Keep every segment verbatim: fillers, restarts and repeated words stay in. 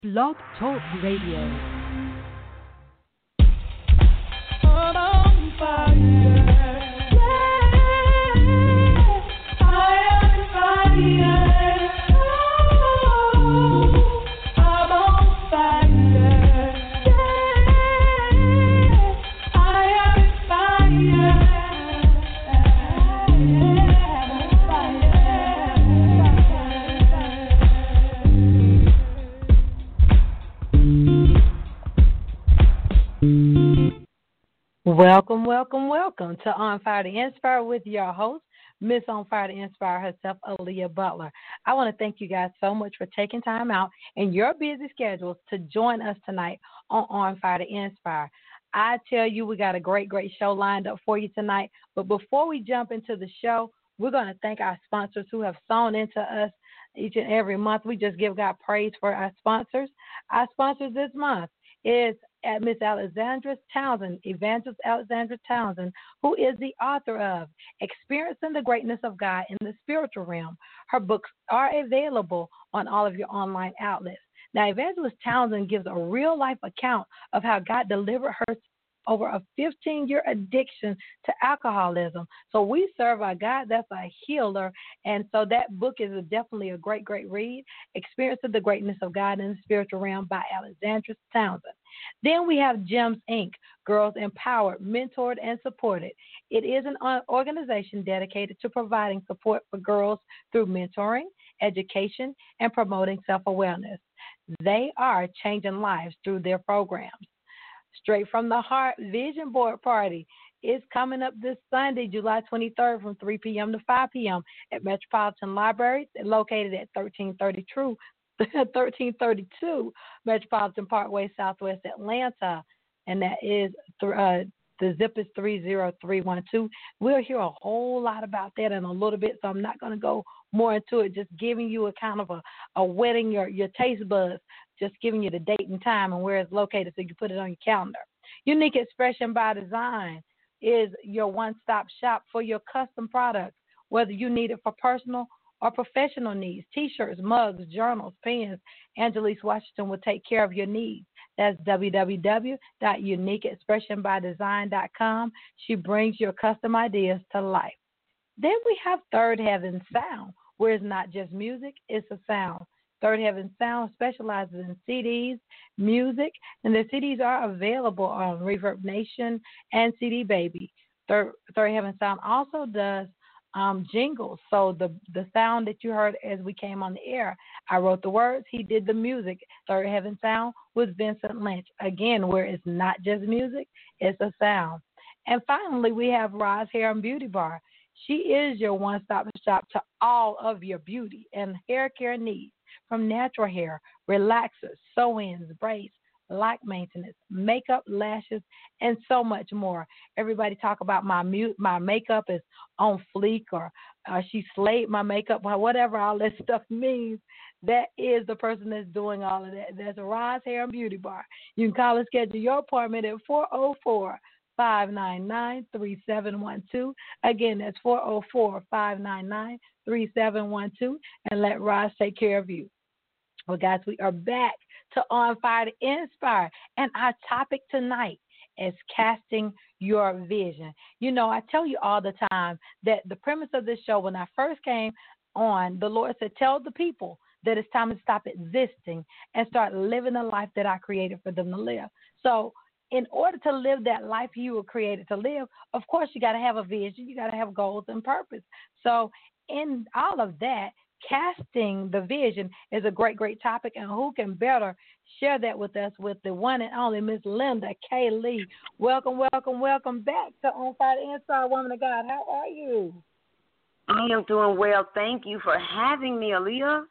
Blog Talk Radio. On fire. Welcome, welcome, welcome to On Fire to Inspire with your host, Miss On Fire to Inspire herself, Aaliyah Butler. I want to thank you guys so much for taking time out in your busy schedules to join us tonight on On Fire to Inspire. I tell you, we got a great, great show lined up for you tonight. But before we jump into the show, we're going to thank our sponsors who have sewn into us each and every month. We just give God praise for our sponsors. Our sponsors this month is at Miss Alexandra Townsend, Evangelist Alexandra Townsend, who is the author of Experiencing the Greatness of God in the Spiritual Realm. Her books are available on all of your online outlets. Now, Evangelist Townsend gives a real-life account of how God delivered her over a fifteen-year addiction to alcoholism. So we serve a God that's a healer, and so that book is a, definitely a great, great read, Experiencing the Greatness of God in the Spiritual Realm by Alexandra Townsend. Then we have GEMS, Incorporated, Girls Empowered, Mentored, and Supported. It is an organization dedicated to providing support for girls through mentoring, education, and promoting self-awareness. They are changing lives through their programs. Straight from the Heart Vision Board Party is coming up this Sunday, July twenty-third from three p.m. to five p.m. at Metropolitan Library, located at thirteen thirty-two, thirteen thirty-two Metropolitan Parkway, Southwest Atlanta, and that is uh, the zip is three zero three one two. We'll hear a whole lot about that in a little bit, so I'm not going to go more into it, just giving you a kind of a, a wetting your, your taste buds, just giving you the date and time and where it's located so you can put it on your calendar. Unique Expression by Design is your one-stop shop for your custom products, whether you need it for personal or professional needs. T-shirts, mugs, journals, pens. Angelique Washington will take care of your needs. That's w w w dot unique expression by design dot com. She brings your custom ideas to life. Then we have Third Heaven Sound, where it's not just music, it's a sound. Third Heaven Sound specializes in C Ds, music, and the C Ds are available on Reverb Nation and C D Baby. Third, Third Heaven Sound also does um, jingles. So the, the sound that you heard as we came on the air, I wrote the words, he did the music. Third Heaven Sound was Vincent Lynch. Again, where it's not just music, it's a sound. And finally, we have Roz Hair and Beauty Bar. She is your one-stop shop to all of your beauty and hair care needs, from natural hair, relaxers, sew-ins, braids, lock maintenance, makeup, lashes, and so much more. Everybody talk about my mute, my makeup is on fleek, or uh, she slayed my makeup, or whatever all that stuff means. That is the person that's doing all of that. That's Roz Hair and Beauty Bar. You can call and schedule your appointment at four oh four, five nine nine, three seven one two. Again, that's four oh four, five nine nine, three seven one two, and let Roz take care of you. Well, guys, we are back to On Fire to Inspire, and our topic tonight is casting your vision. You know, I tell you all the time that the premise of this show, when I first came on, the Lord said, tell the people that it's time to stop existing and start living the life that I created for them to live. So in order to live that life you were created to live, of course, you got to have a vision. You got to have goals and purpose. So in all of that, casting the vision is a great, great topic, and who can better share that with us with the one and only Miss Linda K. Lee. Welcome, welcome, welcome back to On Fire to Inspire, Woman of God. How are you? I am doing well. Thank you for having me, Aaliyah.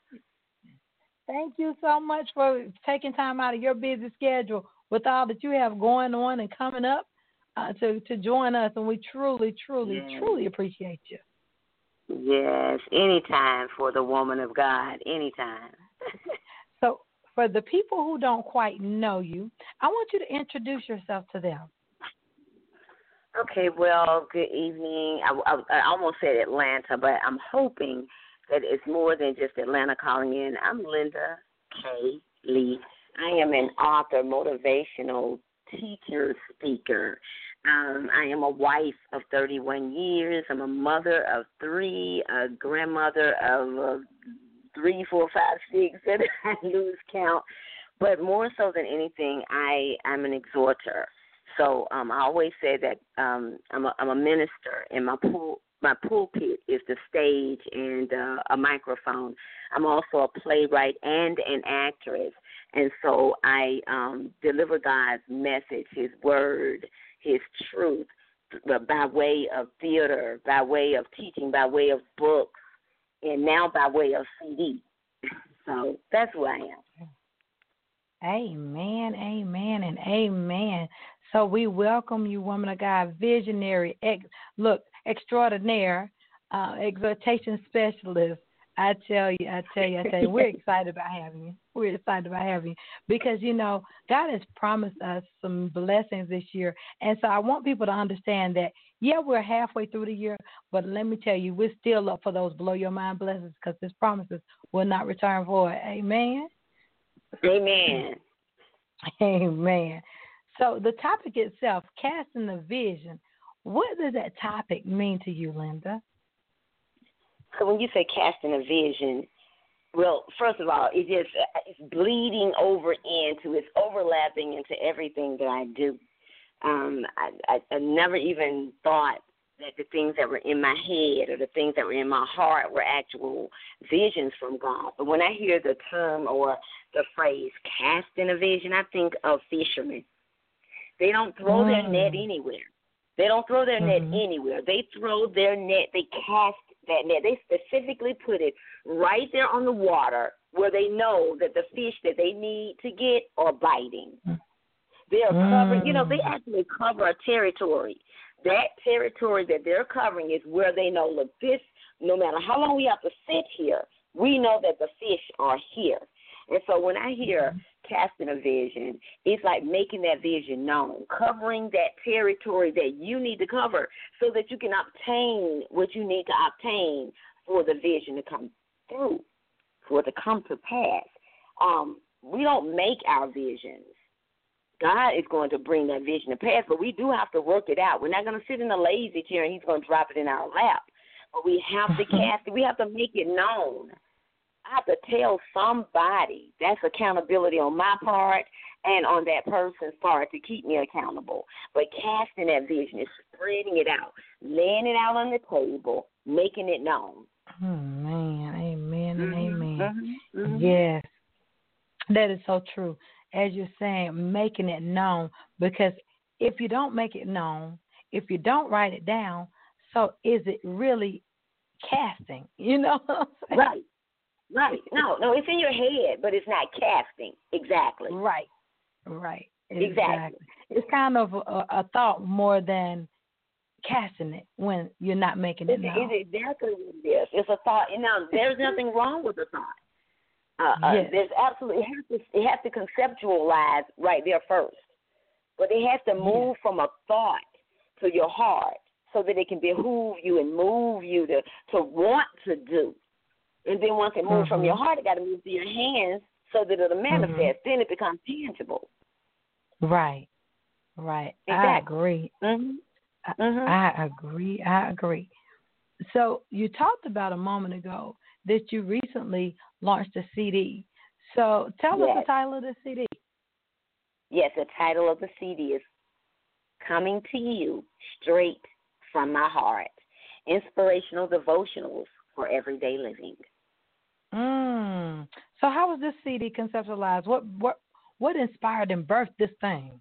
Thank you so much for taking time out of your busy schedule with all that you have going on and coming up uh, to, to join us, and we truly, truly, yes. truly appreciate you. Yes, anytime for the woman of God, anytime. So for the people who don't quite know you, I want you to introduce yourself to them. Okay, well, good evening. I, I, I almost said Atlanta, but I'm hoping that it's more than just Atlanta calling in. I'm Linda K. Lee am an author, motivational teacher, speaker. Um, I am a wife of thirty-one years. I'm a mother of three, a grandmother of uh, three, four, five, six, and I lose count. But more so than anything, I am an exhorter. So um, I always say that um, I'm, a, I'm a minister, and my pool, my pulpit is the stage and uh, a microphone. I'm also a playwright and an actress, and so I um, deliver God's message, His word, His truth, by way of theater, by way of teaching, by way of books, and now by way of C D. So that's who I am. Amen, amen, and amen. So we welcome you, woman of God, visionary, ex- look, extraordinaire, uh, exhortation specialist. I tell you, I tell you, I tell you, we're excited about having you. We're excited about having you because, you know, God has promised us some blessings this year. And so I want people to understand that, yeah, we're halfway through the year, but let me tell you, we're still up for those blow your mind blessings because His promises will not return void. Amen. Amen. Amen. So the topic itself, casting the vision, what does that topic mean to you, Linda? So when you say casting a vision, well, first of all, it just it's bleeding over into, it's overlapping into everything that I do. Um, I, I, I never even thought that the things that were in my head or the things that were in my heart were actual visions from God. But when I hear the term or the phrase casting a vision, I think of fishermen. They don't throw mm. their net anywhere. They don't throw their mm-hmm. net anywhere. They throw their net, they cast that net. They specifically put it right there on the water where they know that the fish that they need to get are biting. They are mm. covering, you know, they actually cover a territory. That territory that they're covering is where they know, look, this, no matter how long we have to sit here, we know that the fish are here. And so when I hear casting a vision, it's like making that vision known, covering that territory that you need to cover so that you can obtain what you need to obtain for the vision to come through, for it to come to pass. Um, we don't make our visions. God is going to bring that vision to pass, but we do have to work it out. We're not going to sit in a lazy chair and He's going to drop it in our lap. But we have to cast it. We have to make it known. I have to tell somebody. That's accountability on my part and on that person's part to keep me accountable. But casting that vision is spreading it out, laying it out on the table, making it known. Oh, man. Amen and mm-hmm. amen. Mm-hmm. Yes. That is so true. As you're saying, making it known, because if you don't make it known, if you don't write it down, so is it really casting? You know what I'm saying? Right. Right. No, no, it's in your head, but it's not casting. Exactly. Right. Right. Exactly. Exactly. It's kind of a, a thought more than casting it when you're not making it known. It's exactly what it is. It's a thought. You know, there's nothing wrong with a thought. Uh, yes. uh, there's absolutely, it has, to, it has to conceptualize right there first. But it has to move yes. from a thought to your heart so that it can behoove you and move you to, to want to do. And then once it moves mm-hmm. from your heart, it got to move to your hands so that it'll manifest. Mm-hmm. Then it becomes tangible. Right. Right. Exactly. I agree. Mm-hmm. Mm-hmm. I, I agree. I agree. So you talked about a moment ago that you recently launched a C D. So tell yes. us the title of the C D. Yes, the title of the C D is Coming to You Straight from My Heart, Inspirational Devotionals for Everyday Living. Mm. So how was this C D conceptualized? What what what inspired and birthed this thing?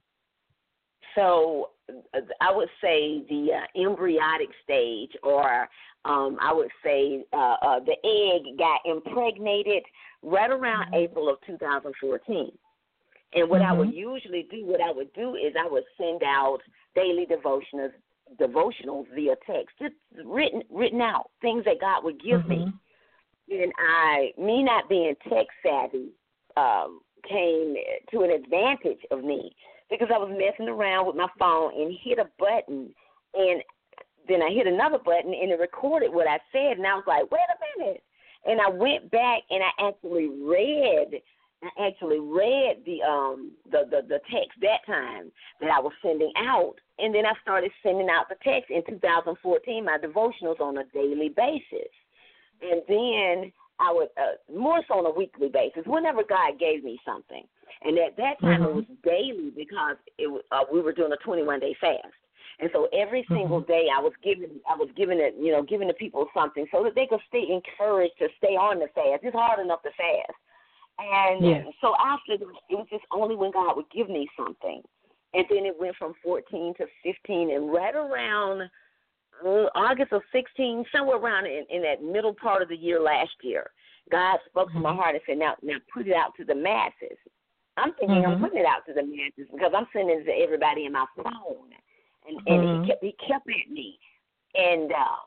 So I would say the uh, embryonic stage, or um, I would say uh, uh, the egg got impregnated right around mm-hmm. April of two thousand fourteen. And what mm-hmm. I would usually do, what I would do is I would send out daily devotionals, devotionals via text, just written written out, things that God would give mm-hmm. me. And I, me not being tech savvy, um, came to an advantage of me because I was messing around with my phone and hit a button, and then I hit another button and it recorded what I said, and I was like, wait a minute. And I went back and I actually read I actually read the um the, the, the text that time that I was sending out, and then I started sending out the text in two thousand fourteen, my devotionals on a daily basis. And then I would, uh, more so on a weekly basis, whenever God gave me something. And at that time, mm-hmm. it was daily because it uh, we were doing a twenty-one day fast. And so every single mm-hmm. day I was giving, I was giving it, you know, giving the people something so that they could stay encouraged to stay on the fast. It's hard enough to fast. And yes. so after that, it was just only when God would give me something. And then it went from fourteen to fifteen, and right around uh, August of sixteen, somewhere around in, in that middle part of the year last year, God spoke mm-hmm. to my heart and said, now, now put it out to the masses. I'm thinking mm-hmm. I'm putting it out to the masses because I'm sending it to everybody in my phone. And, and mm-hmm. he kept he kept at me. And uh,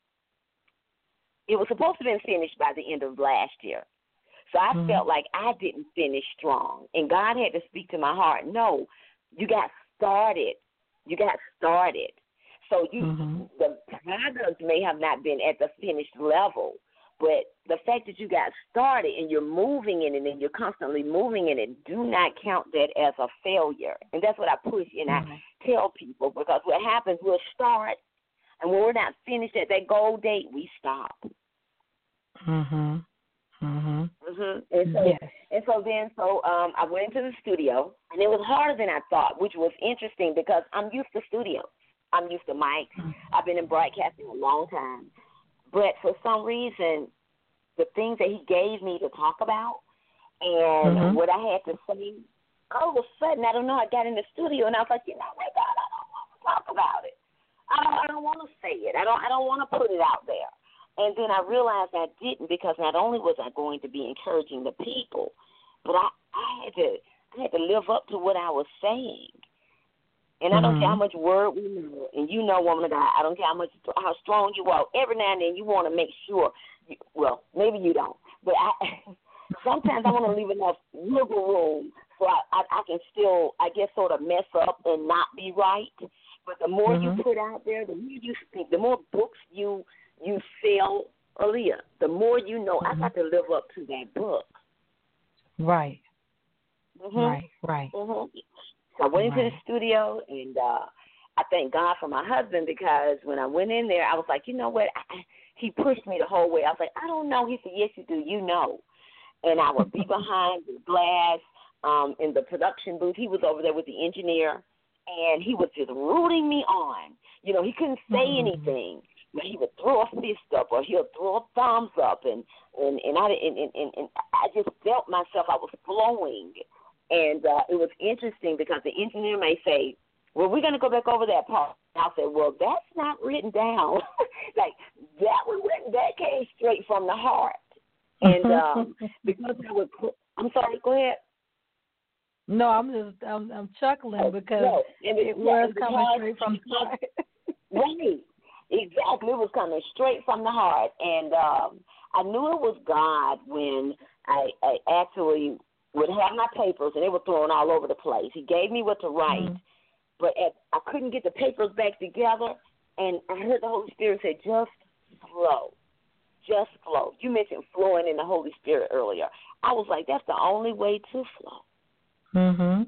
it was supposed to have been finished by the end of last year. So I mm-hmm. felt like I didn't finish strong. And God had to speak to my heart. No, you got started. You got started. So you, mm-hmm. the product may have not been at the finished level, but the fact that you got started and you're moving in it and you're constantly moving in it, do not count that as a failure. And that's what I push and mm-hmm. I tell people, because what happens, we'll start, and when we're not finished at that goal date, we stop. Mm-hmm. Mm-hmm. Mm-hmm. And so, yes. and so then, so um, I went into the studio, and it was harder than I thought, which was interesting because I'm used to studios. I'm used to mics. Mm-hmm. I've been in broadcasting a long time. But for some reason, the things that he gave me to talk about and mm-hmm. what I had to say, all of a sudden, I don't know, I got in the studio, and I was like, you know, my God, I don't want to talk about it. I don't, I don't want to say it. I don't, I don't want to put it out there. And then I realized I didn't, because not only was I going to be encouraging the people, but I, I had to I had to live up to what I was saying. And I don't mm-hmm. care how much word we know, and you know, woman of God, I don't care how much how strong you are. Every now and then you want to make sure, you, well, maybe you don't, but I sometimes I want to leave enough wiggle room so I, I, I can still, I guess, sort of mess up and not be right. But the more mm-hmm. you put out there, the more you speak, the more books you you sell, Aaliyah, the more you know. Mm-hmm. I got to live up to that book. Right. Mm-hmm. Right. Right. Mm-hmm. So I went right. into the studio, and uh, I thank God for my husband, because when I went in there, I was like, you know what? I, he pushed me the whole way. I was like, I don't know. He said, yes, you do. You know. And I would be behind the glass um, in the production booth. He was over there with the engineer, and he was just rooting me on. You know, he couldn't say mm-hmm. anything, but he would throw a fist up, or he'll throw a thumbs up, and and and I and, and, and, and I just felt myself. I was flowing. And uh, it was interesting because the engineer may say, well, we're going to go back over that part. And I'll say, well, that's not written down. Like, that was written, that came straight from the heart. And um, because I was, I'm sorry, go ahead. No, I'm just, I'm, I'm chuckling oh, because no. and it, it was because, coming straight from the heart. Right. Exactly. It was coming straight from the heart. And um, I knew it was God when I, I actually would have my papers, and they were thrown all over the place. He gave me what to write, mm-hmm. but at, I couldn't get the papers back together, and I heard the Holy Spirit say, just flow, just flow. You mentioned flowing in the Holy Spirit earlier. I was like, that's the only way to flow. Mm-hmm.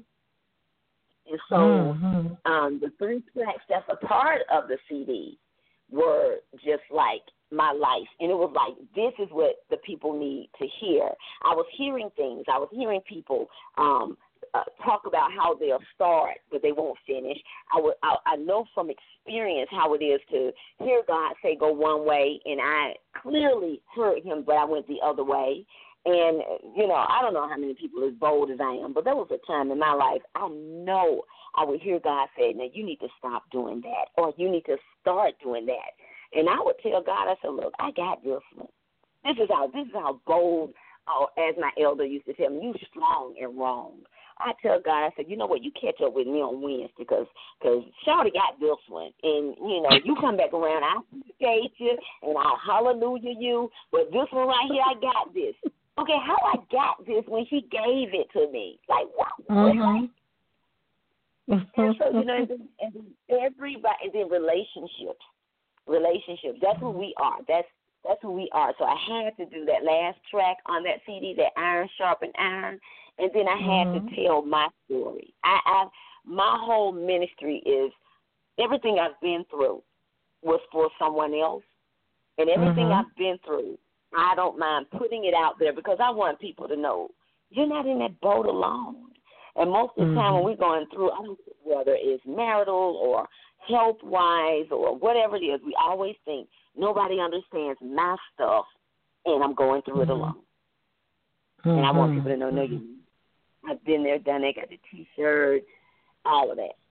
And so mm-hmm. um, the three tracks that's a part of the C D were just like my life. And it was like, this is what the people need to hear. I was hearing things. I was hearing people um, uh, talk about how they'll start, but they won't finish. I, would, I, I know from experience how it is to hear God say go one way, and I clearly heard him, but I went the other way. And, you know, I don't know how many people as bold as I am, but there was a time in my life I know I would hear God say, now you need to stop doing that, or you need to start doing that. And I would tell God, I said, look, I got this one. This is how this is how bold, uh, as my elder used to tell me, you strong and wrong. I tell God, I said, you know what, you catch up with me on Wednesday because cause Shawty got this one. And, you know, you come back around, I appreciate you, and I hallelujah you, but this one right here, I got this. Okay, how I got this when he gave it to me? Like, what? Mm-hmm. And so, you know, and then, and then everybody, and then relationships. Relationships. That's who we are. That's That's who we are. So I had to do that last track on that C D, that Iron Sharpened Iron, and then I had mm-hmm. to tell my story. I, I my whole ministry is everything I've been through was for someone else, and everything mm-hmm. I've been through, I don't mind putting it out there because I want people to know you're not in that boat alone. And most of the time mm-hmm. when we're going through, I don't care whether it's marital or health-wise or whatever it is, we always think nobody understands my stuff, and I'm going through mm-hmm. it alone. Mm-hmm. And I want people to know, no, mm-hmm. you. I've been there, done that, got the T-shirt, all of that.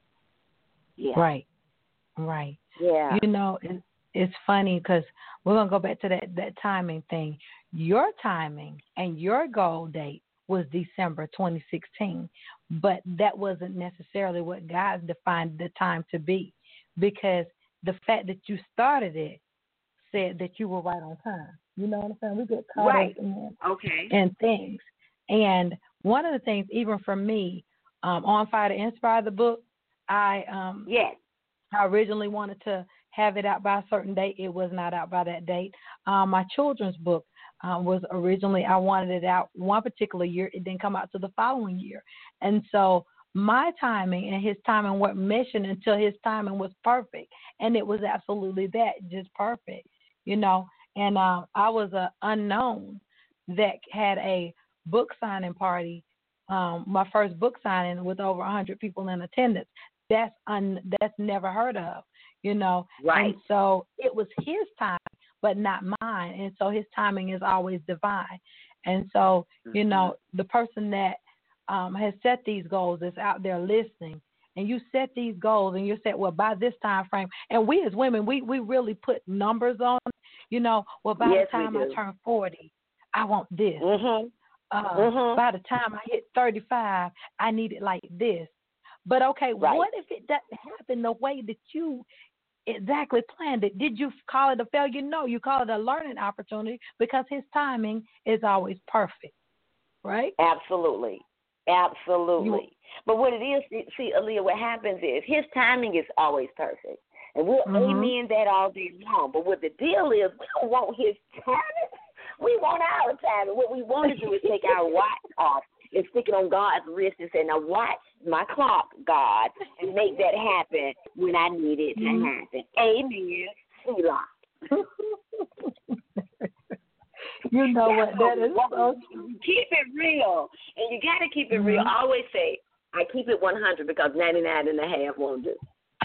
Yeah. Right, right. Yeah. You know, it, it's funny because we're going to go back to that, that timing thing. Your timing and your goal date was December twenty sixteen, but that wasn't necessarily what God defined the time to be, because the fact that you started it said that you were right on time. You know what I'm saying? We get caught right. up in, okay. in things. And one of the things, even for me, um, On Fire to Inspire the book, I um, yes. I originally wanted to have it out by a certain date. It was not out by that date. Um, my children's book uh, was originally, I wanted it out one particular year. It didn't come out to the following year. And so my timing and his timing weren't meshing until his timing was perfect. And it was absolutely that, just perfect, you know. And uh, I was an unknown that had a book signing party, um, my first book signing with over one hundred people in attendance. That's un, that's never heard of, you know. Right. And so it was his time, but not mine. And so his timing is always divine. And so, you know, the person that um, has set these goals is out there listening. And you set these goals and you said, well, by this time frame, and we as women, we, we really put numbers on, you know, well, by yes, the time I turn forty, I want this. Mm-hmm. Uh, mm-hmm. By the time I hit thirty-five, I need it like this. But, okay, right. what if it doesn't happen the way that you exactly planned it? Did you call it a failure? No, you call it a learning opportunity because his timing is always perfect, right? Absolutely. Absolutely. You, but what it is, see, Aaliyah, what happens is his timing is always perfect. And we'll mm-hmm. amen that all day long. But what the deal is, we don't want his timing. We want our timing. What we want to do is take our watch off and stick it on God's wrist and say, now watch my clock, God, and make that happen when I need it to mm-hmm. happen. Amen. Selah. You know what? That is so true. Keep it real. And you got to keep it mm-hmm. real. I always say, I keep it one hundred because ninety-nine and a half won't do.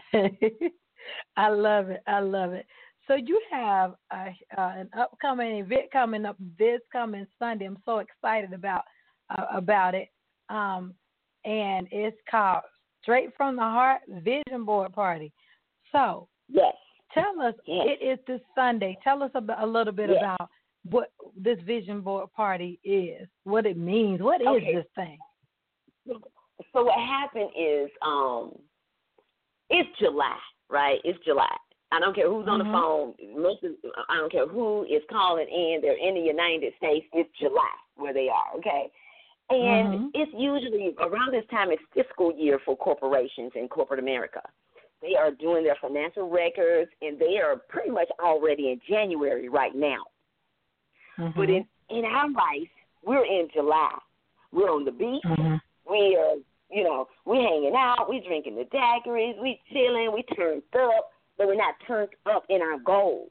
I love it. I love it. So you have a, uh, an upcoming event coming up this coming Sunday. I'm so excited about uh, about it. Um, and it's called Straight from the Heart Vision Board Party. So yes. tell us, yes. it is this Sunday. Tell us a, a little bit yes. about what this Vision Board Party is, what it means. What is okay. this thing? So what happened is um, it's July, right? It's July. I don't care who's on mm-hmm. the phone. Most of, I don't care who is calling in. They're in the United States. It's July where they are, okay? And mm-hmm. it's usually around this time, it's fiscal year for corporations in corporate America. They are doing their financial records, and they are pretty much already in January right now. Mm-hmm. But in, in our life, we're in July. We're on the beach. Mm-hmm. We are, you know, we hanging out. We drinking the daiquiris. We chilling. We turned up, but we're not turned up in our goals.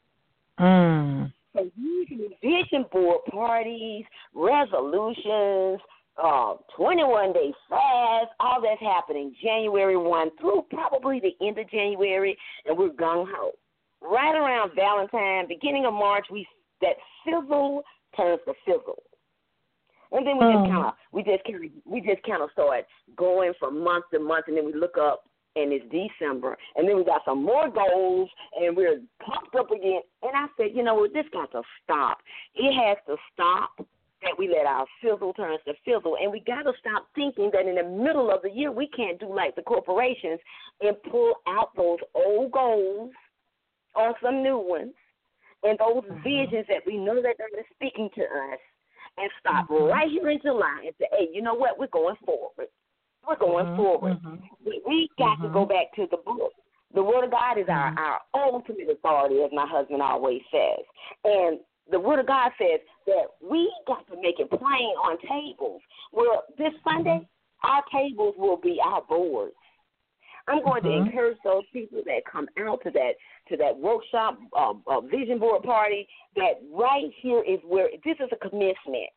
Mm. So usually vision board parties, resolutions, uh, twenty-one day fast, all that's happening January first through probably the end of January, and we're gung-ho. Right around Valentine, beginning of March, we that sizzle turns to fizzle. And then we just kind of we just kind of we just kind of start going from month to month, and then we look up and it's December, and then we got some more goals, and we're pumped up again. And I said, you know what, this got to stop. It has to stop that we let our fizzle turn to fizzle, and we got to stop thinking that in the middle of the year we can't do like the corporations and pull out those old goals or some new ones and those mm-hmm. visions that we know that God is speaking to us, and stop mm-hmm. right here in July and say, hey, you know what, we're going forward. We're going mm-hmm. forward. Mm-hmm. We, we got mm-hmm. to go back to the book. The Word of God is Mm-hmm. our, our ultimate authority, as my husband always says. And the Word of God says that we got to make it plain on tables. Well, this Sunday, our tables will be our boards. I'm going mm-hmm. to encourage those people that come out to that to that workshop, uh, uh, vision board party, that right here is where this is a commencement.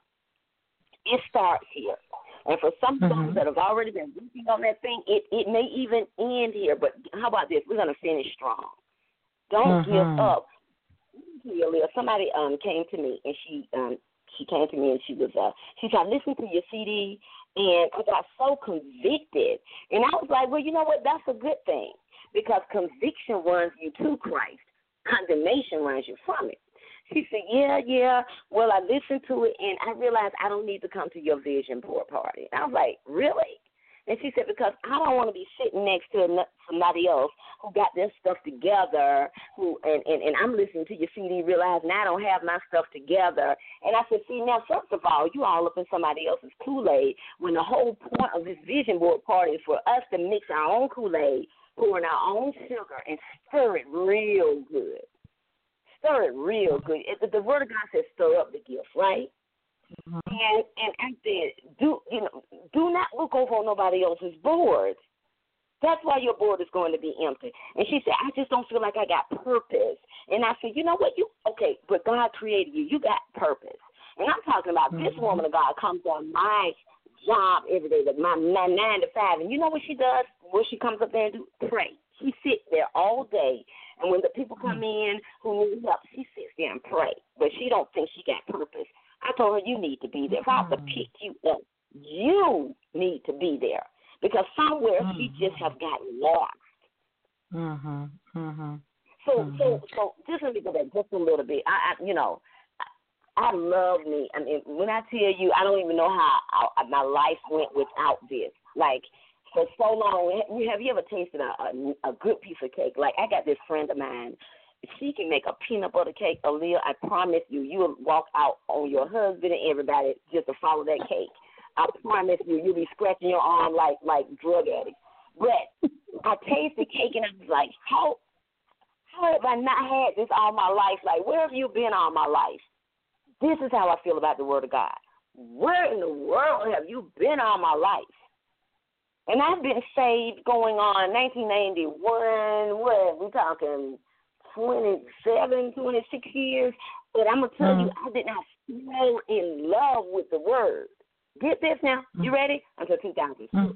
It starts here. And for some of mm-hmm. those that have already been working on that thing, it, it may even end here. But how about this? We're going to finish strong. Don't mm-hmm. give up. Somebody um came to me and she um she came to me and she was uh she said, listen to your C D, and I got so convicted, and I was like, well, you know what? That's a good thing, because conviction runs you to Christ, condemnation runs you from it. She said, yeah, yeah. Well, I listened to it and I realized I don't need to come to your vision board party. And I was like, really? And she said, because I don't want to be sitting next to somebody else who got their stuff together, who and, and, and I'm listening to your C D, realizing I don't have my stuff together. And I said, see, now, first of all, you all up in somebody else's Kool-Aid, when the whole point of this vision board party is for us to mix our own Kool-Aid, pour in our own sugar, and stir it real good. Stir it real good. The, the Word of God says stir up the gift, right? Mm-hmm. And and I said, do you know? Do not look over on nobody else's board. That's why your board is going to be empty. And she said, I just don't feel like I got purpose. And I said, you know what? You okay? But God created you. You got purpose. And I'm talking about mm-hmm. this woman of God comes on my job every day, my, my nine to five. And you know what she does? When she comes up there and do pray. She sits there all day. And when the people come in who need help, she sits there and pray. But she don't think she got purpose. I told her, you need to be there. If I have to pick you up, you need to be there. Because somewhere mm-hmm. she just have gotten lost. Mm-hmm. Mm-hmm. So, mm-hmm. so, so just let me go back just a little bit. I, I you know, I, I love me. I mean, when I tell you, I don't even know how I, my life went without this. Like, for so long, have you ever tasted a, a, a good piece of cake? Like, I got this friend of mine. She can make a peanut butter cake, Aaliyah. I promise you, you'll walk out on your husband and everybody just to follow that cake. I promise you, you'll be scratching your arm like like drug addicts. But I tasted cake and I was like, how, how have I not had this all my life? Like, where have you been all my life? This is how I feel about the Word of God. Where in the world have you been all my life? And I've been saved going on nineteen ninety-one, what, we talking twenty-seven, twenty-six years, but I'm going to tell mm-hmm. you, I did not fall in love with the Word. Get this now? You ready? Until two thousand six. Mm-hmm.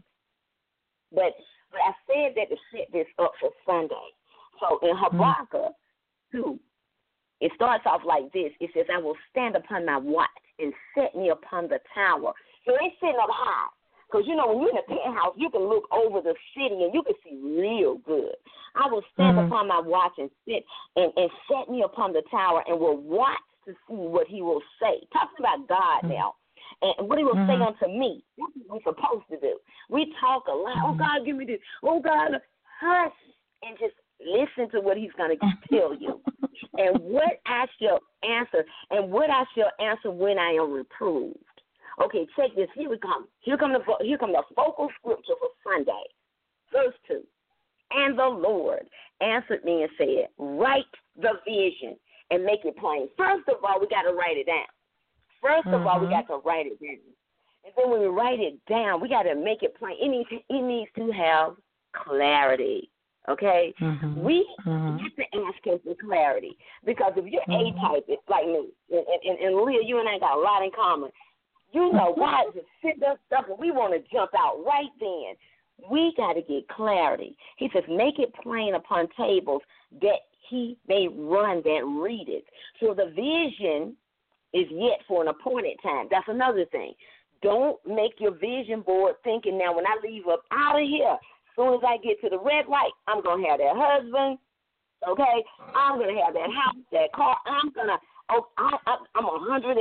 But, but I said that to set this up for Sunday. So in Habakkuk two, it starts off like this. It says, I will stand upon my watch and set me upon the tower. So they sitting up high. Because, you know, when you're in a penthouse, you can look over the city and you can see real good. I will stand mm-hmm. upon my watch and sit and, and set me upon the tower and will watch to see what he will say. Talking about God mm-hmm. now. And what he will mm-hmm. say unto me. That's what we're supposed to do. We talk a lot. Oh, God, give me this. Oh, God, hush. And just listen to what he's going to tell you. And what I shall answer. And what I shall answer when I am reproved. Okay, check this. Here we come. Here come the here come the focal scripture for Sunday. Verse two. And the Lord answered me and said, write the vision and make it plain. First of all, we got to write it down. First of mm-hmm. all, we got to write it down. And then when we write it down, we got to make it plain. It needs, it needs to have clarity. Okay? Mm-hmm. We mm-hmm. have to ask him for clarity. Because if you're mm-hmm. A-type, it's like me, and, and, and Leah, you and I got a lot in common. You know, God just sit there stuff and we want to jump out right then. We got to get clarity. He says, make it plain upon tables that he may run that read it. So the vision is yet for an appointed time. That's another thing. Don't make your vision board thinking, now when I leave up out of here, as soon as I get to the red light, I'm going to have that husband, okay? I'm going to have that house, that car. I'm going to, oh, I, I, I'm one hundred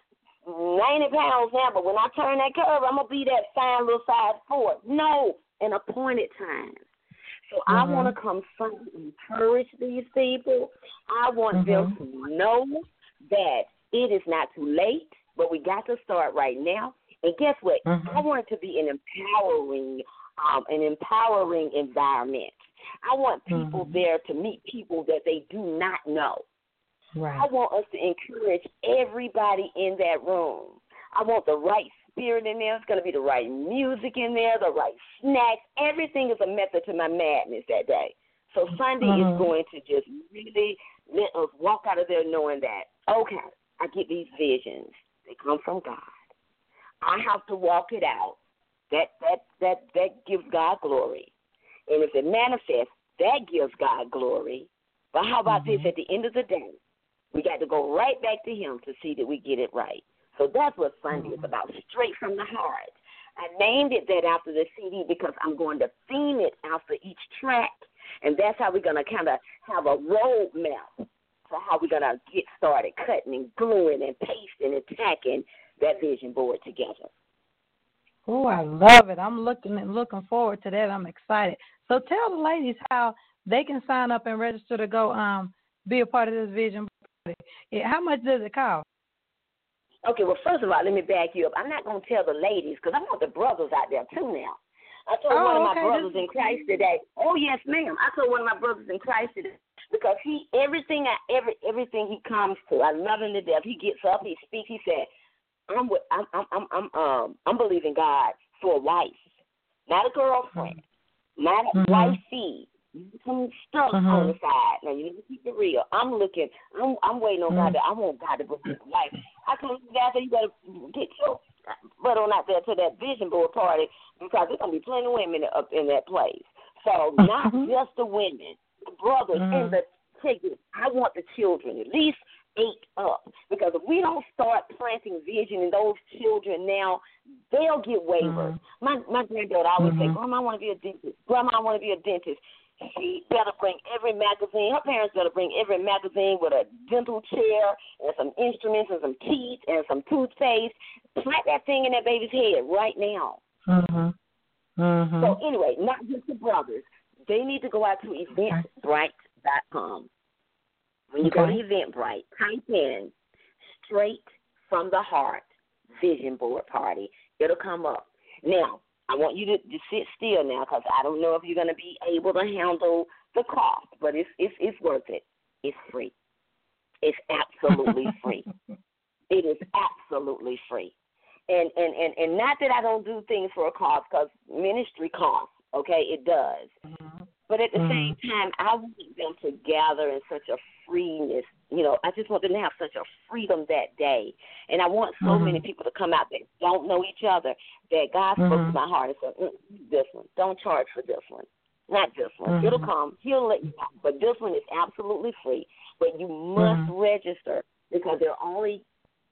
ninety pounds now, but when I turn that curve, I'm going to be that fine little size Ford. No, an appointed time. So mm-hmm. I want to come Sunday and encourage these people. I want mm-hmm. them to know that it is not too late, but we got to start right now. And guess what? Mm-hmm. I want it to be an empowering, um, an empowering environment. I want people mm-hmm. there to meet people that they do not know. Right. I want us to encourage everybody in that room. I want the right spirit in there. It's going to be the right music in there, the right snacks. Everything is a method to my madness that day. So Sunday mm-hmm. is going to just really let us walk out of there knowing that, okay, I get these visions. They come from God. I have to walk it out. That that that that gives God glory. And if it manifests, that gives God glory. But how about mm-hmm. this? At the end of the day, we got to go right back to him to see that we get it right. So that's what Sunday mm-hmm. is about, straight from the heart. I named it that after the C D because I'm going to theme it after each track. And that's how we're going to kind of have a roadmap for how we're going to get started cutting and gluing and pasting and tacking that vision board together. Oh, I love it. I'm looking looking forward to that. I'm excited. So tell the ladies how they can sign up and register to go um be a part of this vision board. How much does it cost? Okay, well, first of all, let me back you up. I'm not going to tell the ladies because I want the brothers out there, too, now. I told oh, one of my okay. brothers this... in Christ today, oh, yes, ma'am. I told one of my brothers in Christ today because he, everything I, every, everything he comes to, I love him to death. He gets up, he speaks, he said, I'm, with, I'm, I'm, I'm, I'm, um, I'm believing God for a wife, not a girlfriend, not a mm-hmm. wifey. Some stuff mm-hmm. on the side. Now you need to keep it real. I'm looking. I'm, I'm waiting on mm-hmm. God. To, I want God to bring me a wife. I told you guys that you better get your butt on out there to that vision board party because there's gonna be plenty of women up in that place. So not just the women, the brothers, mm-hmm. and the tickets. I want the children at least eight up because if we don't start planting vision in those children now, they'll get waivers. Mm-hmm. My my granddaughter always mm-hmm. say, "Grandma, I want to be a dentist. Grandma, I want to be a dentist." She better bring every magazine. Her parents better bring every magazine with a dental chair and some instruments and some teeth and some toothpaste. Plant that thing in that baby's head right now. Mm-hmm. Mm-hmm. So anyway, not just the brothers. They need to go out to eventbrite dot com. When you okay. go to Eventbrite, type in Straight from the Heart Vision Board Party. It'll come up. Now, I want you to, to sit still now because I don't know if you're going to be able to handle the cost, but it's, it's, it's worth it. It's free. It's absolutely free. It is absolutely free. And, and, and, and not that I don't do things for a cost because ministry costs, okay, it does. Mm-hmm. But at the mm-hmm. same time, I want them to gather in such a freeness. You know, I just want them to have such a freedom that day. And I want so mm-hmm. many people to come out that don't know each other that God spoke mm-hmm. to my heart and said, mm, this one, don't charge for this one. Not this one. Mm-hmm. It'll come. He'll let you know. But this one is absolutely free. But you must mm-hmm. register because there are only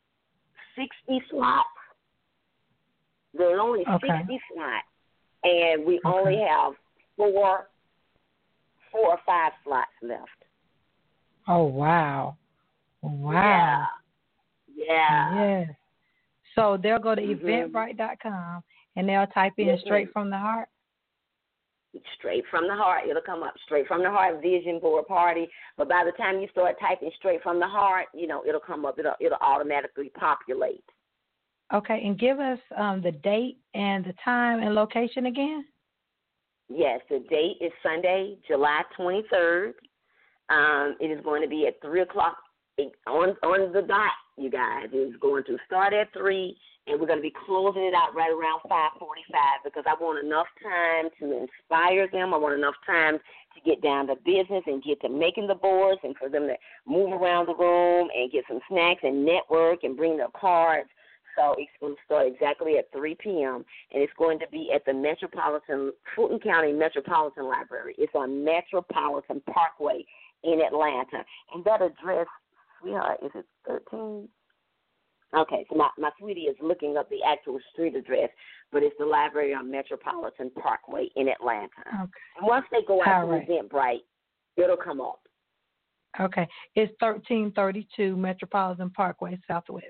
sixty slots. There are only okay. sixty slots. And we okay. only have four four or five slots left. Oh, wow. Wow. Yeah. Yeah. Yes. So they'll go to mm-hmm. eventbrite dot com and they'll type in mm-hmm. Straight from the Heart. Straight from the Heart. It'll come up Straight from the Heart Vision Board Party. But by the time you start typing Straight from the Heart, you know, it'll come up. It'll, it'll automatically populate. Okay. And give us um, the date and the time and location again. Yes, the date is Sunday, July twenty-third. Um, it is going to be at three o'clock on on the dot, you guys. It's going to start at three, and we're going to be closing it out right around five forty-five because I want enough time to inspire them. I want enough time to get down to business and get to making the boards and for them to move around the room and get some snacks and network and bring their cards. So it's going to start exactly at three p.m., and it's going to be at the Metropolitan, Fulton County Metropolitan Library. It's on Metropolitan Parkway in Atlanta. And that address, sweetheart, is it thirteen? Okay, so my, my sweetie is looking up the actual street address, but it's the library on Metropolitan Parkway in Atlanta. Okay. And once they go out to Eventbrite, it'll come up. Okay. It's thirteen thirty-two Metropolitan Parkway, Southwest.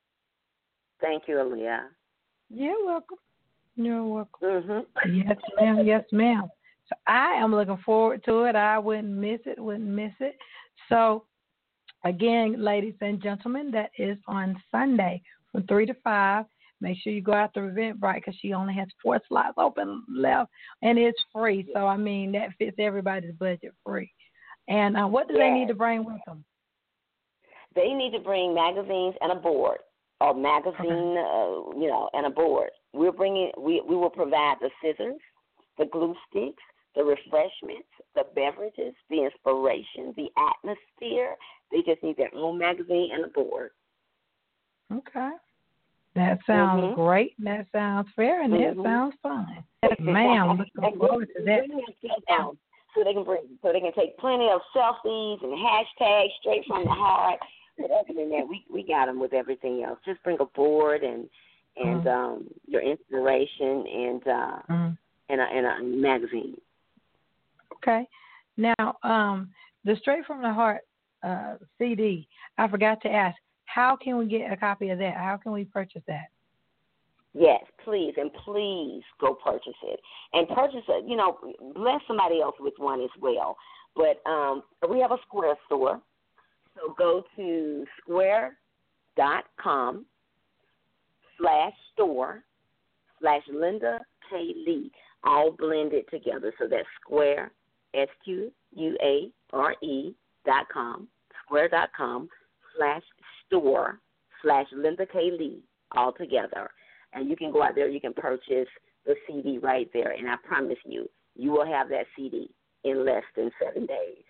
Thank you, Aaliyah. You're welcome. You're welcome. Mm-hmm. Yes, ma'am. Yes, ma'am. So I am looking forward to it. I wouldn't miss it. Wouldn't miss it. So, again, ladies and gentlemen, that is on Sunday from three to five. make sure you go out to Eventbrite because she only has four slots open left, and it's free. So, I mean, that fits everybody's budget free. And uh, what do yes. they need to bring with them? They need to bring magazines and a board, or magazine, okay. uh, you know, and a board. We're bringing, we, we will provide the scissors, the glue sticks, the refreshments, the beverages, the inspiration, the atmosphere. They just need their own magazine and a board. Okay. That sounds mm-hmm. great. That sounds fair, and mm-hmm. that sounds fun. Ma'am, looking forward to that. So they can bring, so they can take plenty of selfies and hashtags straight from the heart. But other than that, we we got them with everything else. Just bring a board and and mm. um, your inspiration and uh, mm. and, a, and a magazine. Okay. Now, um, the Straight from the Heart uh, C D, I forgot to ask, how can we get a copy of that? How can we purchase that? Yes, please, and please go purchase it. And purchase it, you know, bless somebody else with one as well. But um, we have a Square store. So go to square.com slash store slash Linda K. Lee, all blended together. So that's Square, S Q U A R E dot com, square.com slash store slash Linda K. Lee, all together. And you can go out there, you can purchase the C D right there. And I promise you, you will have that C D in less than seven days.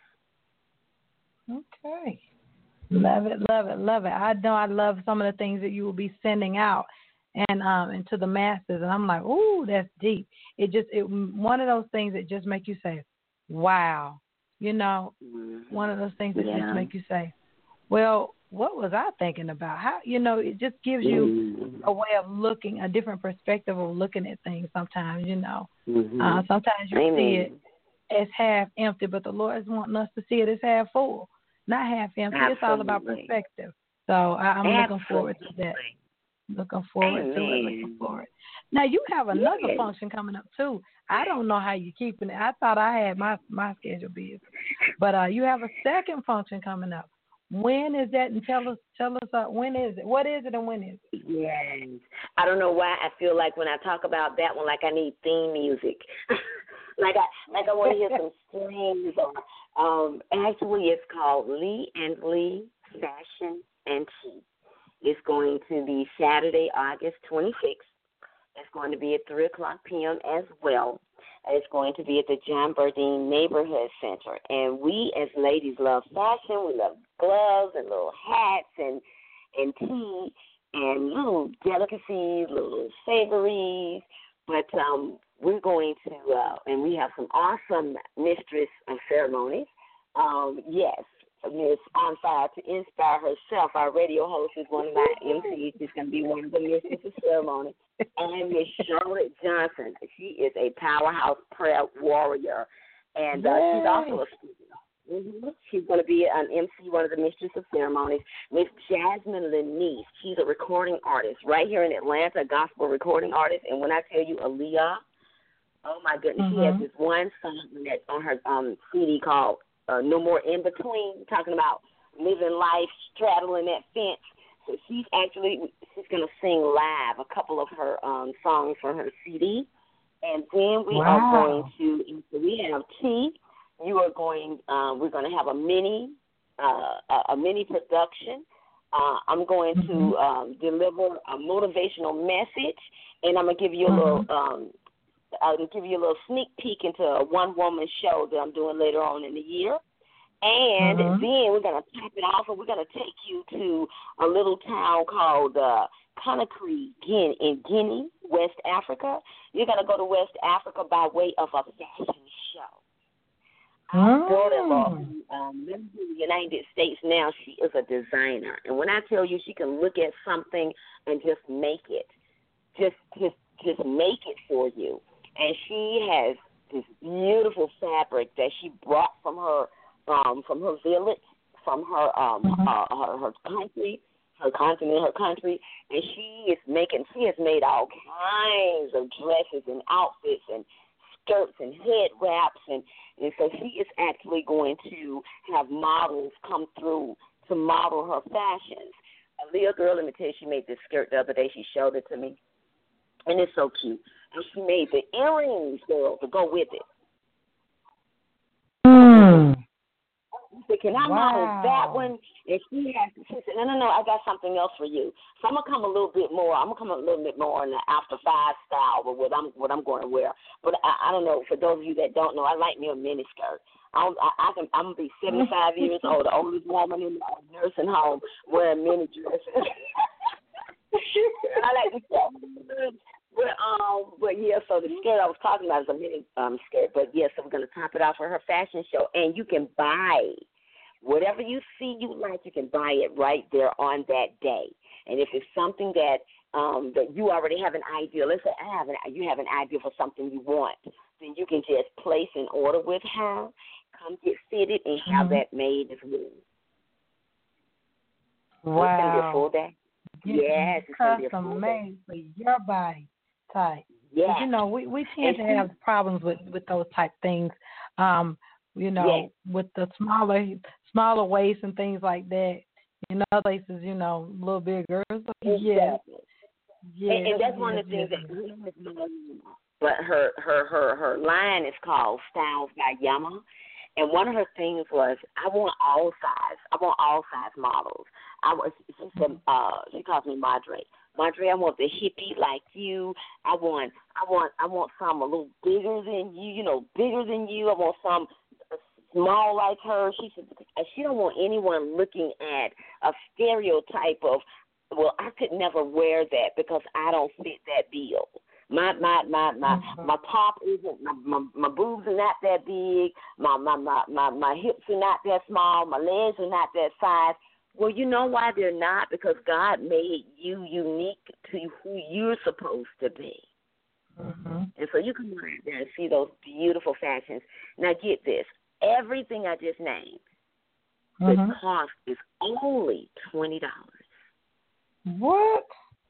Okay. Love it, love it, love it. I know I love some of the things that you will be sending out and um into the masses. And I'm like, ooh, that's deep. It just, it one of those things that just make you say, wow. You know, mm-hmm. one of those things that yeah. just make you say, well, what was I thinking about? How, you know, it just gives you mm-hmm. a way of looking, a different perspective of looking at things sometimes, you know. Mm-hmm. Uh, sometimes you Amen. see it as half empty, but the Lord is wanting us to see it as half full, not half empty. Absolutely. It's all about perspective. So I, I'm Absolutely. looking forward to that. Looking forward Amen. to it. Looking forward. Now, you have another yes. function coming up, too. I don't know how you're keeping it. I thought I had my, my schedule busy. But uh, you have a second function coming up. When is that? And tell us, tell us, uh, when is it? What is it and when is it? Yes. I don't know why I feel like when I talk about that one, like I need theme music. like I like I want to hear some strings. Or, um, actually, it's called Lee and Lee Fashion and Tea. It's going to be Saturday, August twenty-sixth. It's going to be at three o'clock p.m. as well. It's going to be at the John Burdine Neighborhood Center. And we as ladies love fashion. We love gloves and little hats and, and tea and little delicacies, little savories. But um, we're going to, uh, and we have some awesome mistress of ceremonies. Um, yes, Miss On Fire to Inspire herself, our radio host, is one of my M Cs. She's going to be one of the mistress of ceremony. And Miss Charlotte Johnson, she is a powerhouse prayer warrior, and uh, she's also a student. Mm-hmm. She's going to be an M C, one of the mistress of ceremonies. Miss Jasmine Lenise, she's a recording artist right here in Atlanta, a gospel recording artist. And when I tell you Aaliyah, oh my goodness, mm-hmm. she has this one song that's on her um, C D called uh, No More In Between, talking about living life, straddling that fence. So she's actually, she's going to sing live a couple of her um, songs from her C D. And then we wow. are going to, so we have tea. You are going, uh, we're going to have a mini, uh, a, a mini production. Uh, I'm going mm-hmm. to um, deliver a motivational message, and I'm going to give you a mm-hmm. little, um, I'll give you a little sneak peek into a one-woman show that I'm doing later on in the year. And mm-hmm. then we're going to top it off, and we're going to take you to a little town called uh, Conakry Guinea, in Guinea, West Africa. You're going to go to West Africa by way of a fashion show. Our daughter-in-law, um, lives in the United States now, she is a designer. And when I tell you she can look at something and just make it, just just just make it for you. And she has this beautiful fabric that she brought from her Um, from her village, from her um mm-hmm. uh, her, her country, her continent, her country, and she is making. She has made all kinds of dresses and outfits and skirts and head wraps, and and so she is actually going to have models come through to model her fashions. Aaliyah, girl, let me tell you, she made this skirt the other day. She showed it to me. and it's so cute. And she made the earrings, girl, to go with it. Mm. She said, can I Wow. model that one? And she has, she said, no, no, no, I got something else for you. So I'm going to come a little bit more. I'm going to come a little bit more in the after five style with what I'm what I'm going to wear. But I, I don't know, for those of you that don't know, I like me a mini skirt. I'm, I, I can, I'm going to be seventy-five years old, the oldest woman in the nursing home wearing mini dresses. I like to say, but um, but yeah. So the skirt I was talking about is a mini um skirt. But yeah, so we're gonna top it off for her fashion show, and you can buy whatever you see you like. You can buy it right there on that day. And if it's something that um that you already have an idea, let's say I have an you have an idea for something you want, then you can just place an order with her, come get fitted, and have mm-hmm. that made as well. Wow. It's gonna be a full day. You yes, it's gonna be a full made for your body type. Yeah. You know, we, we tend to have problems with, with those type things. Um, you know, yes. with the smaller smaller waists and things like that. In other places, you know, a little bigger. So, yeah. Yeah. And, and that's yes, one of the things yes. that but her her her her line is called Styles by Yama. And one of her things was, I want all size. I want all size models. I was, she said, uh, she calls me Madre. Madre, I want the hippie like you. I want, I want, I want some a little bigger than you. You know, bigger than you. I want some small like her. She said, she don't want anyone looking at a stereotype of, well, I could never wear that because I don't fit that bill. My my my my mm-hmm. my top isn't my, my my boobs are not that big. My, my my my my hips are not that small. My legs are not that size. Well, you know why they're not? Because God made you unique to who you're supposed to be. Mm-hmm. And so you can go out there and see those beautiful fashions. Now get this: everything I just named, mm-hmm. the cost is only twenty dollars. What?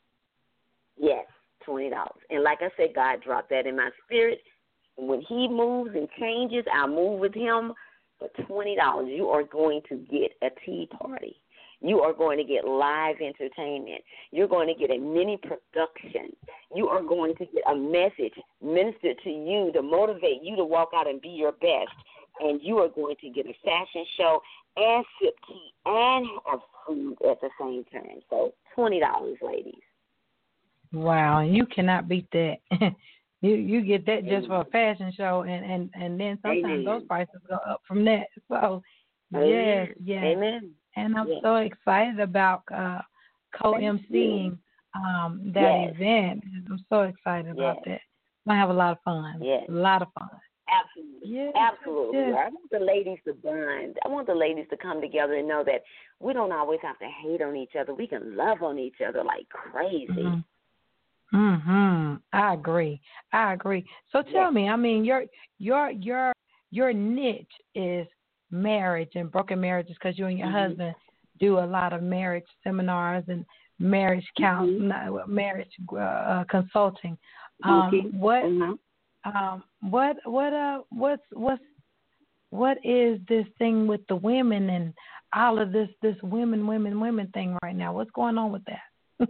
Yes. twenty dollars. And like I said, God dropped that in my spirit. When he moves and changes, I'll move with him. For twenty dollars, you are going to get a tea party. You are going to get live entertainment. You're going to get a mini production. You are going to get a message ministered to you to motivate you to walk out and be your best. And you are going to get a fashion show and sip tea and have food at the same time. So twenty dollars, ladies. Wow, and you cannot beat that. you you get that just for a fashion show, and, and, and then sometimes Amen. Those prices go up from that. So, Amen. yes, yes. Amen. And I'm yes. so excited about uh, co-emceeing um, that yes. event. I'm so excited yes. about that. I'm going to have a lot of fun. Yes. A lot of fun. Absolutely. Yes. Absolutely. Yes. I want the ladies to bond. I want the ladies to come together and know that we don't always have to hate on each other. We can love on each other like crazy. Mm-hmm. Mhm. I agree. I agree. So tell yes. me, I mean, your your your your niche is marriage and broken marriages because you and your mm-hmm. husband do a lot of marriage seminars and marriage count mm-hmm. marriage uh, consulting. Um, okay. What mm-hmm. um, what what uh what's what's what is this thing with the women and all of this this women women women thing right now? What's going on with that?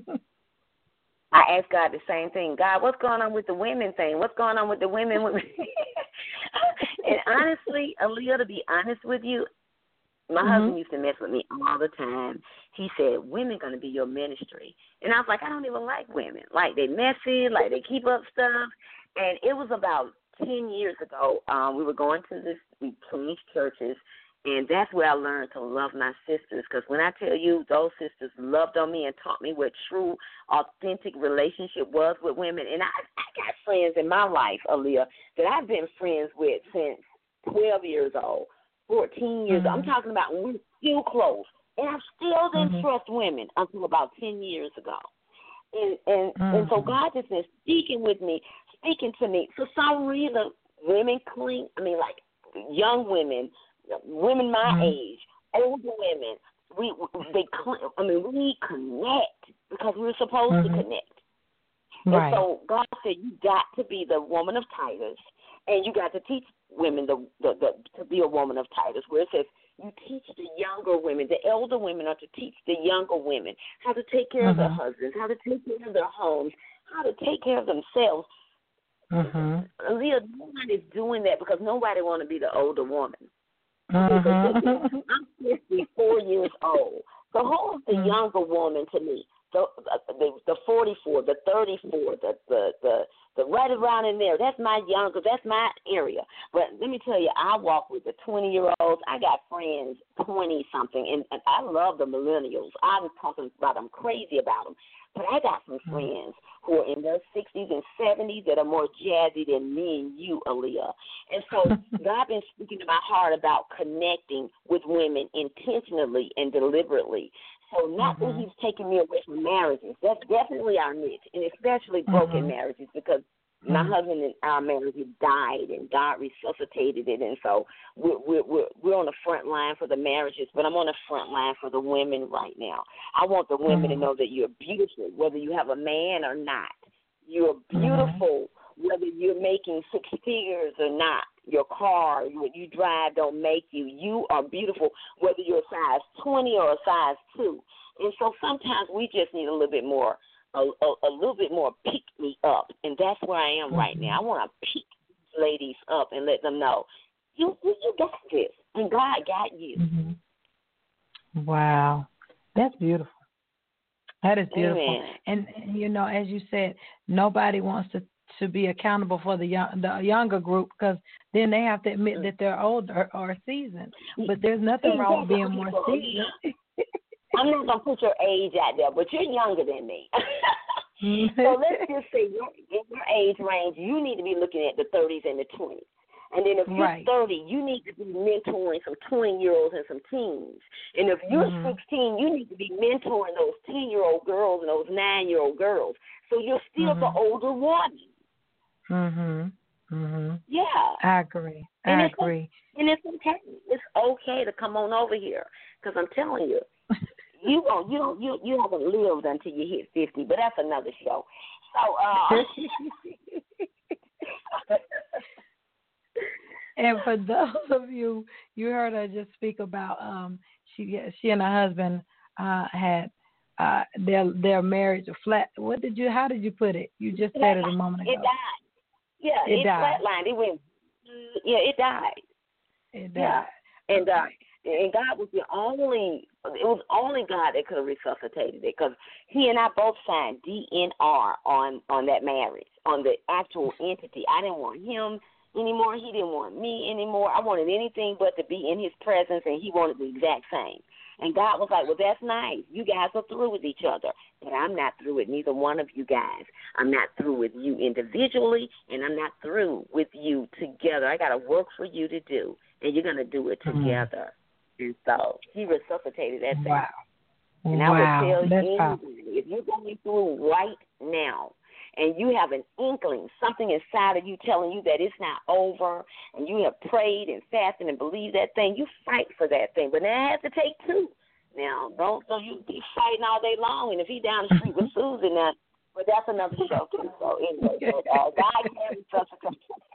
I asked God the same thing. God, what's going on with the women thing? What's going on with the women? women? And honestly, Aaliyah, to be honest with you, my mm-hmm. husband used to mess with me all the time. He said, women going to be your ministry. And I was like, I don't even like women. Like, they messy, like they keep up stuff. And it was about ten years ago. Um, we were going to this, we changed churches. And that's where I learned to love my sisters, because when I tell you those sisters loved on me and taught me what true, authentic relationship was with women. And I, I got friends in my life, Aaliyah, that I've been friends with since twelve years old, fourteen years mm-hmm. old. I'm talking about when we're still close. And I still didn't mm-hmm. trust women until about ten years ago. And and, mm-hmm. and so God has been speaking with me, speaking to me. For some reason, women cling, I mean, like young women, women my mm-hmm. age, older women, we they I mean we connect because we were supposed mm-hmm. to connect. Right. And so God said you got to be the woman of Titus, and you got to teach women the, the, the to be a woman of Titus, where it says you teach the younger women, the elder women are to teach the younger women how to take care mm-hmm. of their husbands, how to take care of their homes, how to take care of themselves. Mm-hmm. Leah, no one is doing that because nobody want to be the older woman. Mm-hmm. I'm fifty-four years old. So who's the mm-hmm. younger woman to me? The the, the forty-four, the thirty-four, the, the the the right around in there. That's my younger. That's my area. But let me tell you, I walk with the twenty-year-olds. I got friends twenty-something, and, and I love the millennials. I'm talking about them, crazy about them. But I got some mm-hmm. friends who are in their sixties and seventies that are more jazzy than me and you, Aaliyah. And so God been speaking to my heart about connecting with women intentionally and deliberately. So not mm-hmm. that he's taking me away from marriages. That's definitely our niche, and especially broken mm-hmm. marriages, because my mm-hmm. husband and our marriage died, and God resuscitated it. And so we're, we're, we're, we're on the front line for the marriages, but I'm on the front line for the women right now. I want the women mm-hmm. to know that you're beautiful, whether you have a man or not. You're beautiful, mm-hmm. whether you're making six figures or not. Your car, what you drive don't make you. You are beautiful, whether you're a size twenty or a size two. And so sometimes we just need a little bit more, a, a, a little bit more pick me up. And that's where I am mm-hmm. right now. I want to pick these ladies up and let them know, you, you, you got this, and God got you. Mm-hmm. Wow. That's beautiful. That is beautiful. Amen. And, and, you know, as you said, nobody wants to to be accountable for the young, the younger group, because then they have to admit that they're older or seasoned. But there's nothing wrong with being more seasoned. I'm not going to put your age out there, but you're younger than me. So let's just say your, in your age range, you need to be looking at the thirties and the twenties. And then if you're right. thirty, you need to be mentoring some twenty-year-olds and some teens. And if you're mm-hmm. sixteen, you need to be mentoring those ten-year-old girls and those nine-year-old girls. So you're still mm-hmm. the older woman. Mhm. Mhm. Yeah. I agree. I and agree. It's, and it's okay. It's okay to come on over here, because I'm telling you, you don't, you don't, you you haven't lived until you hit fifty. But that's another show. So. Uh, and for those of you, you heard her just speak about um she she and her husband uh had. Uh, their their marriage flat. What did you? How did you put it? You just said it a moment ago. It died. Yeah, it, it died. flatlined. It went. Yeah, it died. It died. Yeah. And uh, okay. and God was the only. It was only God that could have resuscitated it, because He and I both signed D N R on on that marriage, on the actual entity. I didn't want him anymore. He didn't want me anymore. I wanted anything but to be in His presence, and He wanted the exact same. And God was like, well, that's nice. You guys are through with each other. But I'm not through with neither one of you guys. I'm not through with you individually, and I'm not through with you together. I got to work for you to do, and you're going to do it together. Mm-hmm. And so He resuscitated that thing. Wow. And wow. I would tell that's you, powerful. if you're going through right now, and you have an inkling, something inside of you telling you that it's not over, and you have prayed and fasted and believed that thing, you fight for that thing. But now it has to take two. Now, don't so you be fighting all day long, and if he down the street with Susan, now, but that's another show too. So anyway, so, uh, God can resuscitate.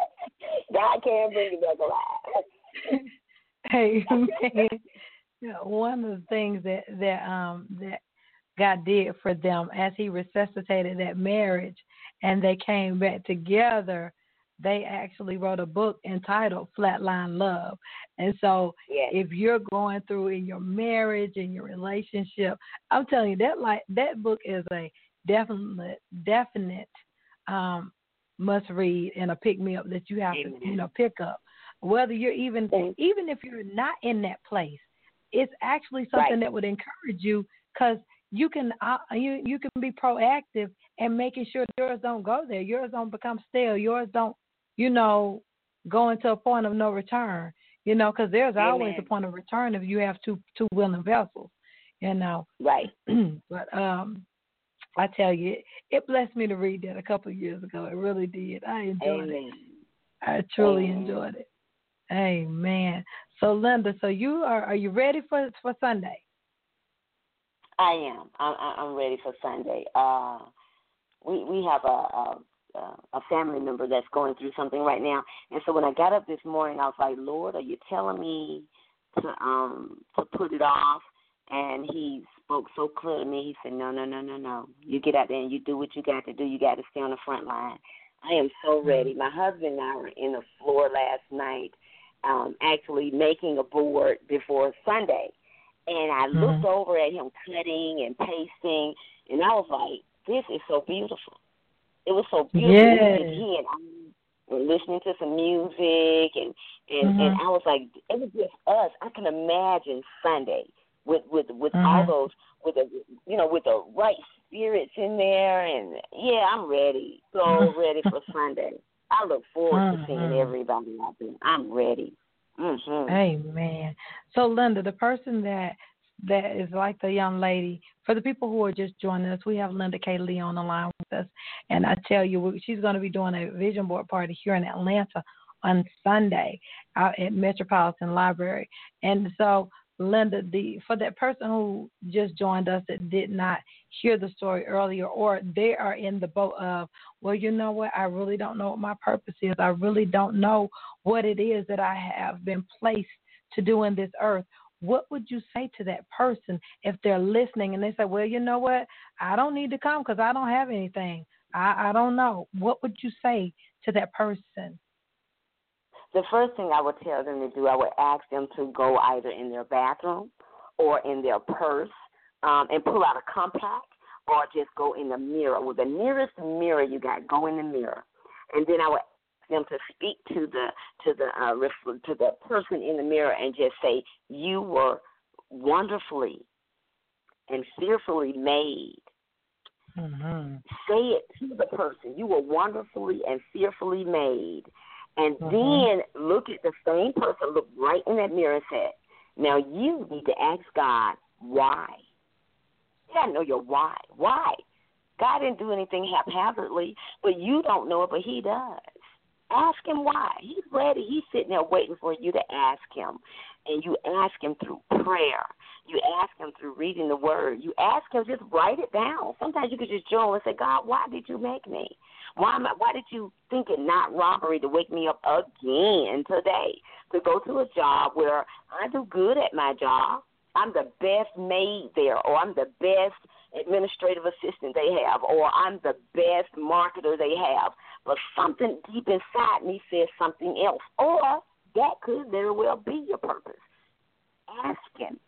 God can bring you back alive. Hey, man, you know, one of the things that that um that God did for them as He resuscitated that marriage and they came back together, they actually wrote a book entitled Flatline Love. And so yes. if you're going through in your marriage and your relationship, I'm telling you that like that book is a definite definite um, must read and a pick me up that you have Amen. to you know pick up. Whether you're even Thanks. even if you're not in that place, it's actually something right. that would encourage you, because you can uh, you you can be proactive and making sure yours don't go there. Yours don't become stale. Yours don't, you know, go into a point of no return. You know, because there's Amen. always a point of return if you have two two willing vessels. You know. Right. But um, I tell you, it, it blessed me to read that a couple of years ago. It really did. I enjoyed Amen. it. I truly Amen. enjoyed it. Amen. So Linda, so you are are you ready for for Sunday? I am. I'm, I'm ready for Sunday. Uh, we we have a, a a family member that's going through something right now, and so when I got up this morning, I was like, Lord, are you telling me to um to put it off? And he's spoke so clear to me. He said, no, no, no, no, no. You get out there and you do what you got to do. You got to stay on the front line. I am so ready. My husband and I were in the floor last night um, actually making a board before Sunday. And I mm-hmm. looked over at him cutting and pasting, and I was like, this is so beautiful. It was so beautiful. Yes. He and I were listening to some music, and, and, mm-hmm. and I was like, it was just us. I can imagine Sunday with with, with mm-hmm. all those, with the, you know, with the right spirits in there. And, yeah, I'm ready, so mm-hmm. ready for Sunday. I look forward mm-hmm. to seeing everybody out there. I'm ready. Mm-hmm. Amen. So, Linda, the person that that is like the young lady, for the people who are just joining us, we have Linda K. Lee on the line with us. And I tell you, she's going to be doing a vision board party here in Atlanta on Sunday out at Metropolitan Library. And so, Linda, the for that person who just joined us that did not hear the story earlier, or they are in the boat of, well, you know what, I really don't know what my purpose is. I really don't know what it is that I have been placed to do in this earth. What would you say to that person if they're listening and they say, well, you know what, I don't need to come because I don't have anything. I, I don't know. What would you say to that person? The first thing I would tell them to do, I would ask them to go either in their bathroom or in their purse um, and pull out a compact, or just go in the mirror. With the nearest mirror you got, go in the mirror. And then I would ask them to speak to the to the uh, to the person in the mirror and just say, you were wonderfully and fearfully made. Mm-hmm. Say it to the person. You were wonderfully and fearfully made. And mm-hmm. then look at the same person, look right in that mirror and say, now you need to ask God why. You got to know your why. Why? God didn't do anything haphazardly, but you don't know it, but he does. Ask him why. He's ready. He's sitting there waiting for you to ask him. And you ask him through prayer. You ask him through reading the word. You ask him, just write it down. Sometimes you could just journal and say, God, why did you make me? Why am I, why did you think it not robbery to wake me up again today to go to a job where I do good at my job? I'm the best maid there, or I'm the best administrative assistant they have, or I'm the best marketer they have. But something deep inside me says something else, or that could very well be your purpose. Ask him.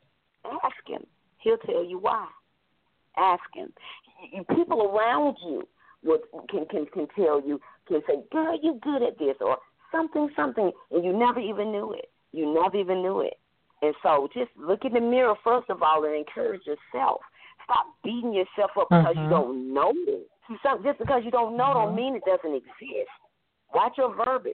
Ask him. He'll tell you why. Ask him. People around you would, can, can, can tell you, can say, girl, you're good at this, or something, something, and you never even knew it. You never even knew it. And so just look in the mirror, first of all, and encourage yourself. Stop beating yourself up because uh-huh. you don't know it. See, some, just because you don't know uh-huh. don't mean it doesn't exist. Watch your verbiage.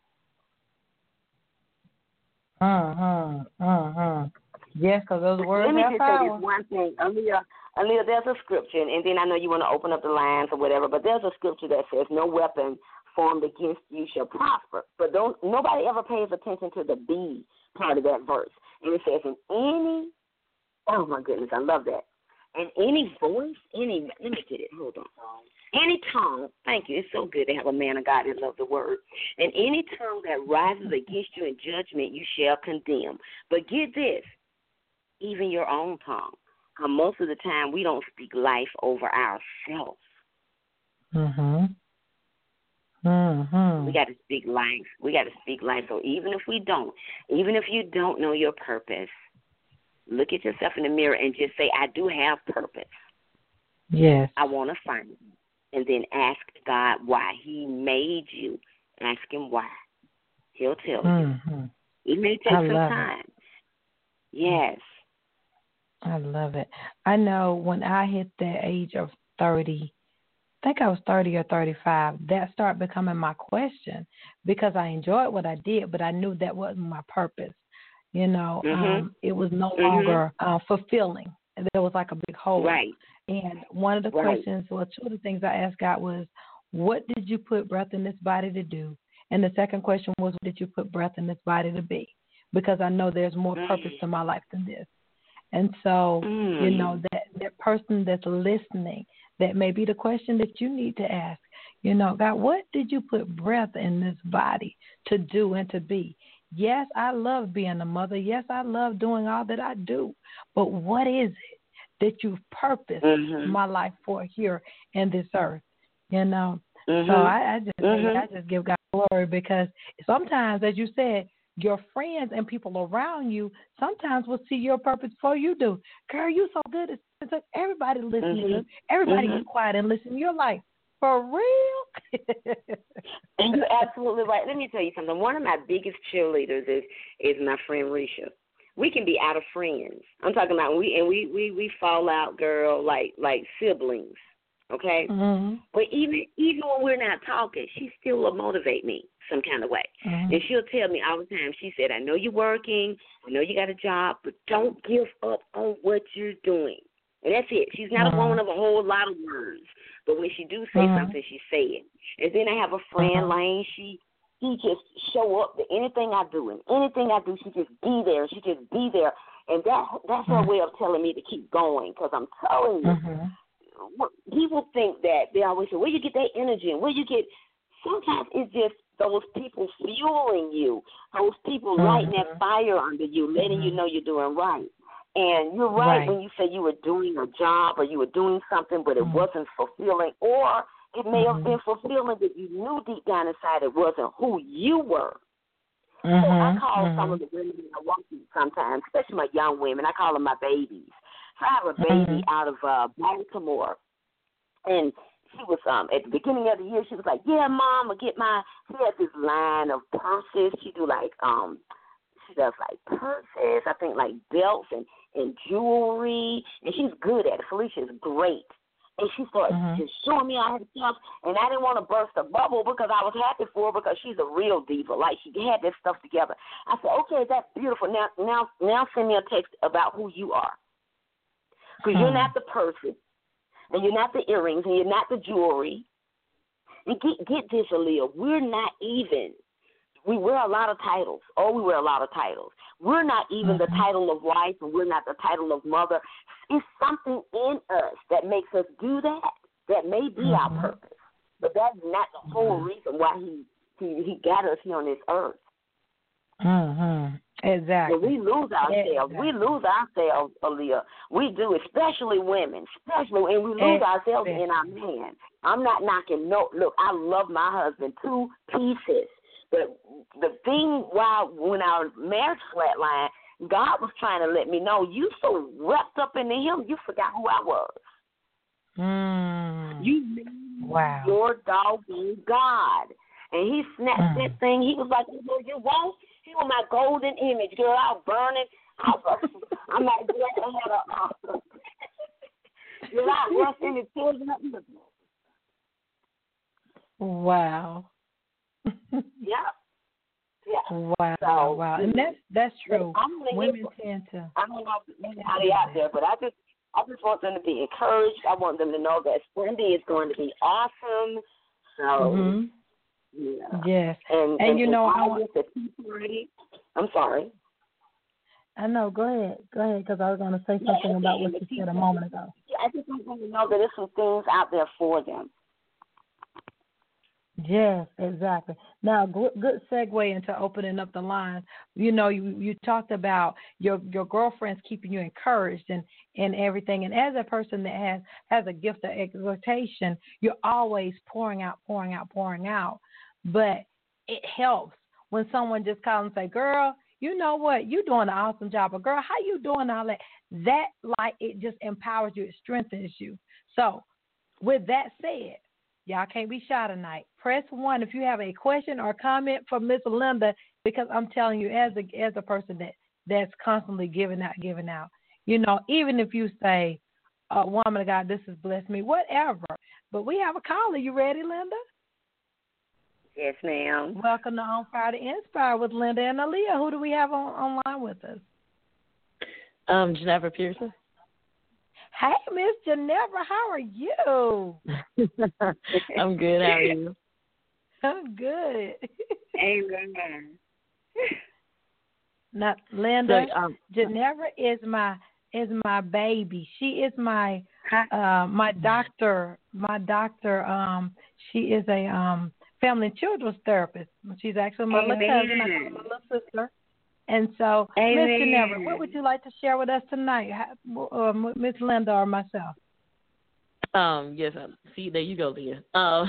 Uh-huh, uh-huh. Yes, because those words Let me have just power. say this one thing. Aaliyah, Aaliyah, there's a scripture, and then I know you want to open up the lines or whatever, but there's a scripture that says, no weapon formed against you shall prosper. But don't nobody ever pays attention to the B part of that verse. And it says, in any, oh, my goodness, I love that. And any voice, any, let me get it, hold on. Any tongue, thank you, it's so good to have a man of God that loves the word. And any tongue that rises against you in judgment, you shall condemn. But get this, even your own tongue. Because most of the time, we don't speak life over ourselves. Mm-hmm. Mm-hmm. We got to speak life. We got to speak life. So even if we don't, even if you don't know your purpose, look at yourself in the mirror and just say, I do have purpose. Yes. I want to find it. And then ask God why he made you. Ask him why. He'll tell mm-hmm. you. It may take I some love time. It. Yes. I love it. I know when I hit the age of thirty, I think I was thirty or thirty-five, that started becoming my question because I enjoyed what I did, but I knew that wasn't my purpose. You know, mm-hmm. um, it was no mm-hmm. longer uh, fulfilling. There was like a big hole. Right. And one of the right. questions, well, two of the things I asked God was, what did you put breath in this body to do? And the second question was, what did you put breath in this body to be? Because I know there's more mm. purpose to my life than this. And so, mm. you know, that, that person that's listening, that may be the question that you need to ask. You know, God, what did you put breath in this body to do and to be? Yes, I love being a mother. Yes, I love doing all that I do. But what is it? that you've purposed mm-hmm. my life for here in this earth. You know, mm-hmm. so I, I just mm-hmm. I just give God glory, because sometimes, as you said, your friends and people around you sometimes will see your purpose before you do. Girl, you so good. It's like everybody listening mm-hmm. to you. Everybody mm-hmm. get quiet and listen. You're like, for real? And you're absolutely right. Let me tell you something. One of my biggest cheerleaders is is my friend Risha. We can be out of friends. I'm talking about we and we we, we fall out, girl, like like siblings. Okay? Mm-hmm. But even even when we're not talking, she still will motivate me some kind of way. Mm-hmm. And she'll tell me all the time, she said, I know you're working, I know you got a job, but don't give up on what you're doing. And that's it. She's not mm-hmm. a woman of a whole lot of words. But when she do say mm-hmm. something, she say it. And then I have a friend, mm-hmm. Lane, she she just show up to anything I do. And anything I do, she just be there. She just be there. And that that's mm-hmm. her way of telling me to keep going, because I'm telling you, mm-hmm. people think that they always say, where you get that energy and where you get, sometimes it's just those people fueling you, those people mm-hmm. lighting that fire under you, letting mm-hmm. you know you're doing right. And you're right, right. when you say you were doing a job or you were doing something, but it mm-hmm. wasn't fulfilling, or it may mm-hmm. have been fulfilling, that you knew deep down inside it wasn't who you were. Mm-hmm. So I call mm-hmm. some of the women that I work with sometimes, especially my young women, I call them my babies. So I have a baby mm-hmm. out of uh, Baltimore, and she was, um, at the beginning of the year, she was like, yeah, Mom, I get my, she has this line of purses. She do like, um, she does like purses, I think like belts and, and jewelry, and she's good at it. Felicia's great. And she started mm-hmm. just showing me all her stuff, and I didn't want to burst a bubble because I was happy for her, because she's a real diva. Like, she had this stuff together. I said, okay, that's beautiful. Now, now, now send me a text about who you are, because hmm. you're not the purses, and you're not the earrings, and you're not the jewelry. And get, get this, Aaliyah, we're not even. We wear a lot of titles. Oh, we wear a lot of titles. We're not even mm-hmm. the title of wife, and we're not the title of mother. It's something in us that makes us do that. That may be mm-hmm. our purpose, but that's not the whole reason why he he, he got us here on this earth. Mm-hmm. Exactly. When we lose ourselves, exactly. we lose ourselves, Aaliyah. We do, especially women, especially, and we lose exactly. ourselves in our man. I'm not knocking no. Look, I love my husband to pieces. But the thing, while when our marriage flatlined, God was trying to let me know, you so wrapped up into him, you forgot who I was. Mm. You made wow. your doggone God. And he snapped mm. that thing. He was like, well, you won't? He was my golden image, girl. I was burning. I was, I'm like, girl, I had a, uh, girl, I rushed in the children up in the wow. yeah. Yeah. Wow. So, wow. And that's that's true. Women hit, tend to. I don't know if anybody out there, but I just I just want them to be encouraged. I want them to know that Sunday is going to be awesome. So mm-hmm. yeah. Yes. And, and, and you know, I want the party. I'm sorry. I know. Go ahead. Go ahead, because I was going to say something yeah, about what you said a moment ago. I just want them to know that there's some things out there for them. Yes, exactly. Now, good, good segue into opening up the lines. You know, you, you talked about your your girlfriends keeping you encouraged and, and everything. And as a person that has, has a gift of exhortation, you're always pouring out, pouring out, pouring out. But it helps when someone just calls and say, girl, you know what? You're doing an awesome job. Or, girl, how you doing all that? That, like, it just empowers you. It strengthens you. So, with that said, y'all can't be shy tonight. Press one if you have a question or comment for Miss Linda, because I'm telling you, as a as a person that, that's constantly giving out, giving out, you know, even if you say, uh, woman of God, this has blessed me, whatever. But we have a caller. You ready, Linda? Yes, ma'am. Welcome to On Fire to Inspire with Linda and Aaliyah. Who do we have on online with us? Um, Geneva Pearson. Hey, Miss Geneva, how are you? I'm good. How are you? I'm good. Amen. Now, Linda, so, um, Geneva is my is my baby. She is my uh, my doctor. My doctor. Um, she is a um family and children's therapist. She's actually my little cousin. I call her my little sister. And so, Miss Amen. Ginevra, what would you like to share with us tonight, or Miss Linda or myself? Um, yes, um, see, there you go, Leah. Um,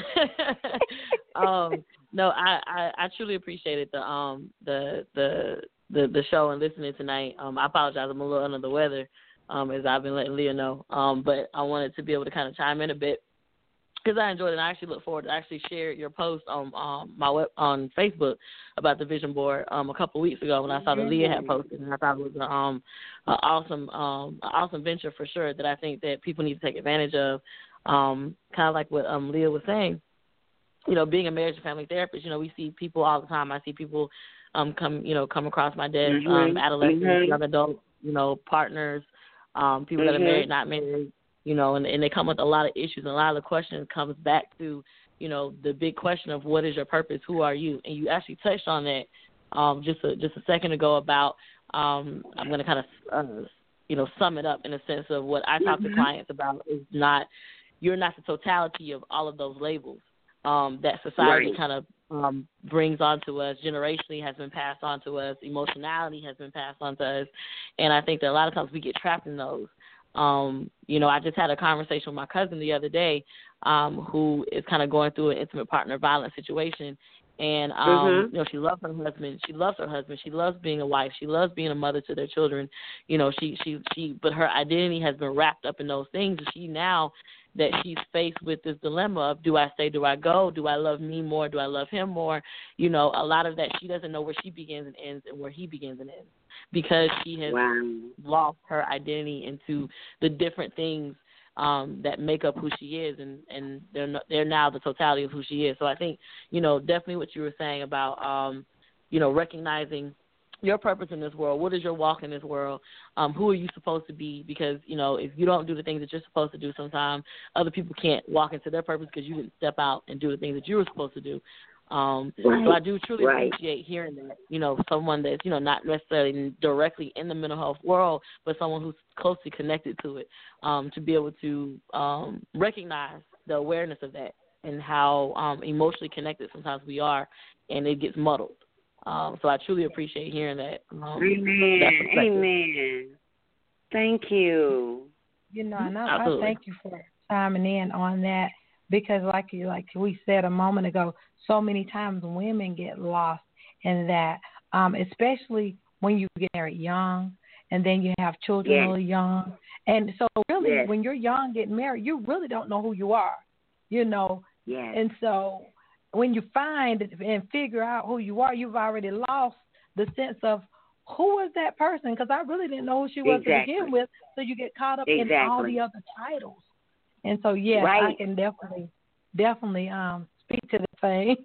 um, no, I, I, I truly appreciated the um the the the, the show and listening tonight. Um, I apologize, I'm a little under the weather, um, as I've been letting Leah know. Um, but I wanted to be able to kind of chime in a bit because I enjoyed it. And I actually look forward to actually share your post on um my web on Facebook about the vision board um a couple of weeks ago when I saw that Leah had posted, and I thought it was a, um an awesome um an awesome venture for sure that I think that people need to take advantage of. Um, kind of like what um Leah was saying, you know, being a marriage and family therapist, you know, we see people all the time. I see people um come you know come across my desk, Mm-hmm. um adolescents, mm-hmm. young adults, you know, partners, um people mm-hmm. that are married, not married. You know, and, and they come with a lot of issues, and a lot of the questions comes back to, you know, the big question of what is your purpose, who are you? And you actually touched on that um, just a, just a second ago about, um, I'm going to kind of, uh, you know, sum it up in a sense of what I talk mm-hmm. to clients about is not, you're not the totality of all of those labels um, that society Right. kind of um, brings onto us, generationally has been passed on to us, emotionality has been passed on to us, and I think that a lot of times we get trapped in those. Um, you know, I just had a conversation with my cousin the other day, um, who is kind of going through an intimate partner violence situation. And, um, mm-hmm. you know, she loves her husband. She loves her husband. She loves being a wife. She loves being a mother to their children. You know, she, she, she, but her identity has been wrapped up in those things. And she now that she's faced with this dilemma of, do I stay, do I go? Do I love me more? Do I love him more? You know, a lot of that, she doesn't know where she begins and ends and where he begins and ends because she has Wow. lost her identity into the different things um, that make up who she is, and, and they're no, they're now the totality of who she is. So I think, you know, definitely what you were saying about, um, you know, recognizing your purpose in this world. What is your walk in this world? Um, who are you supposed to be? Because, you know, if you don't do the things that you're supposed to do sometimes, other people can't walk into their purpose because you didn't step out and do the things that you were supposed to do. Um, right. So I do truly right. appreciate hearing that, you know, someone that's, you know, not necessarily directly in the mental health world, but someone who's closely connected to it, um, to be able to um, recognize the awareness of that and how um, emotionally connected sometimes we are, and it gets muddled. Um, so I truly appreciate hearing that. Um, Amen. that Amen. Thank you. You know, and I, I Absolutely. thank you for chiming in on that because, like you, like we said a moment ago, so many times women get lost in that, um, especially when you get married young and then you have children Yes. really young. And so, really, Yes. when you're young getting married, you really don't know who you are, you know. Yes. And so, when you find and figure out who you are, you've already lost the sense of who was that person, because I really didn't know who she was Exactly. to begin with. So you get caught up Exactly. in all the other titles. And so, yes, right. I can definitely, definitely um, speak to the thing.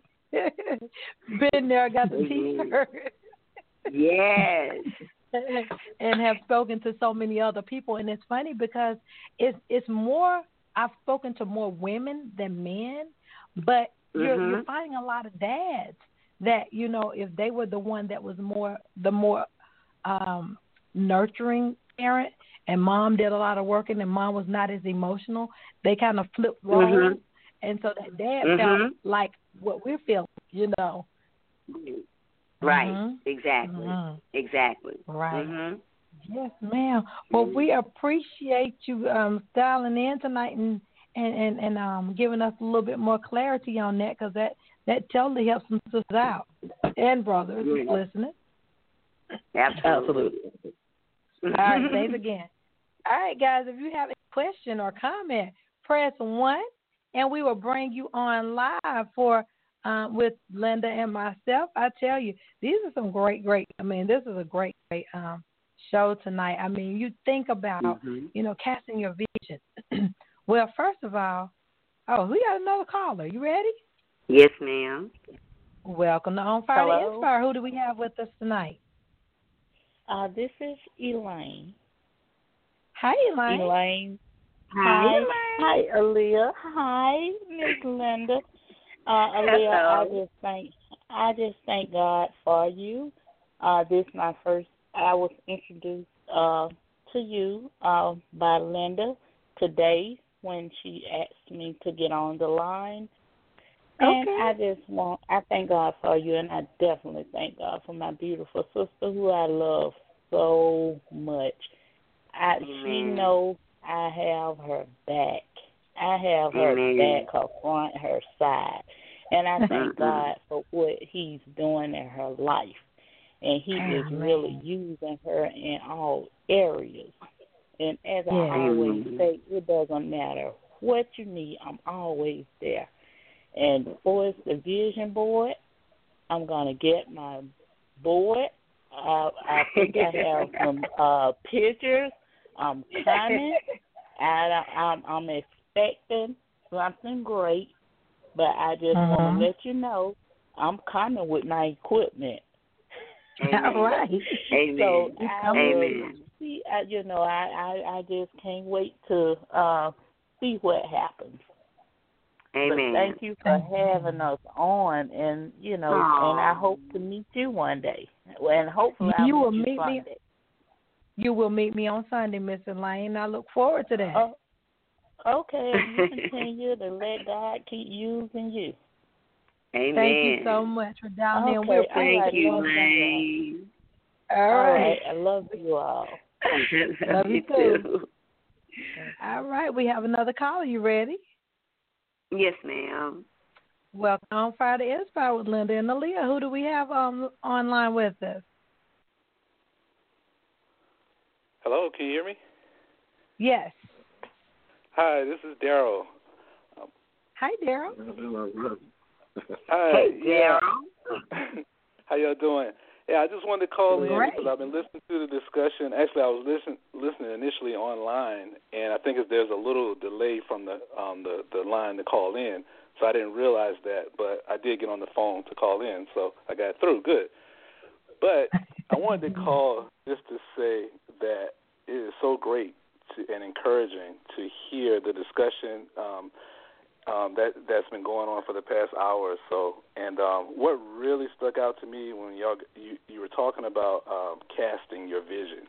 Been there, got the T-shirt. Yes. And have spoken to so many other people. And it's funny because it's it's more, I've spoken to more women than men, but You're, mm-hmm. you're finding a lot of dads that, you know, if they were the one that was more, the more um, nurturing parent and mom did a lot of working and mom was not as emotional, they kind of flipped roles. Mm-hmm. And so that dad mm-hmm. felt like what we're feeling, you know. Right. Mm-hmm. Exactly. Mm-hmm. Exactly. Right. Mm-hmm. Yes, ma'am. Well, we appreciate you um, styling in tonight and And, and, and um, giving us a little bit more clarity on that, because that, that totally helps some sisters out and brothers yeah. listening. Absolutely. All right, say it again. All right, guys, if you have a question or comment, press one, and we will bring you on live for um, with Linda and myself. I tell you, these are some great, great, I mean, this is a great, great um, show tonight. I mean, you think about, mm-hmm. you know, casting your vision. Well, first of all, oh, we got another caller. You ready? Yes, ma'am. Welcome to On Fire Hello. to Inspire. Who do we have with us tonight? Uh, this is Elaine. Hi, Elaine. Elaine. Hi, Hi, Elaine. Hi, Aaliyah. Hi, Miss Linda. Uh, Aaliyah, I Hello. just thank I just thank God for you. Uh, this is my first. I was introduced uh, to you uh, by Linda today when she asked me to get on the line. And Okay. I just want, I thank God for you, and I definitely thank God for my beautiful sister who I love so much. I, she Amen. knows I have her back. I have her Amen. back, her front, her side. And I thank Mm-mm. God for what he's doing in her life. And he is Amen. really using her in all areas. And as I Yeah. always Amen. say, it doesn't matter what you need, I'm always there. And for the vision board, I'm going to get my board. Uh, I think I have some uh, pictures. I'm coming. I, I'm, I'm expecting something great, but I just Uh-huh. want to let you know I'm coming with my equipment. Amen. All right. Amen. So I will Amen. see. I, you know, I, I, I just can't wait to uh, see what happens. Amen. But thank you for having us on, and you know, Aww. and I hope to meet you one day, and hopefully I'll You will meet you meet me. Sunday. You will meet me on Sunday, Miss Elaine. I look forward to that. Oh, okay. You continue to let God keep using you. Amen. Thank you so much for down there. Okay, We're all Thank right, you, love you Lane. all all right. right. I love you all. Love you you too. too. All right. We have another caller. You ready? Yes, ma'am. Welcome on Friday Inspire with Linda and Aaliyah. Who do we have um, online with us? Hello, can you hear me? Yes. Hi, this is Daryl. Hi, Daryl. Hi, Hey, yeah. Daryl. How y'all doing? Yeah, I just wanted to call in Great. because I've been listening to the discussion. Actually, I was listen, listening initially online, and I think it's, there's a little delay from the um, the the line to call in, so I didn't realize that. But I did get on the phone to call in, so I got through. Good. But I wanted to call just to say that it is so great to, and encouraging to hear the discussion um, um, that that's been going on for the past hour or so. And um, what really stuck out to me when y'all you, you were talking about um, casting your vision,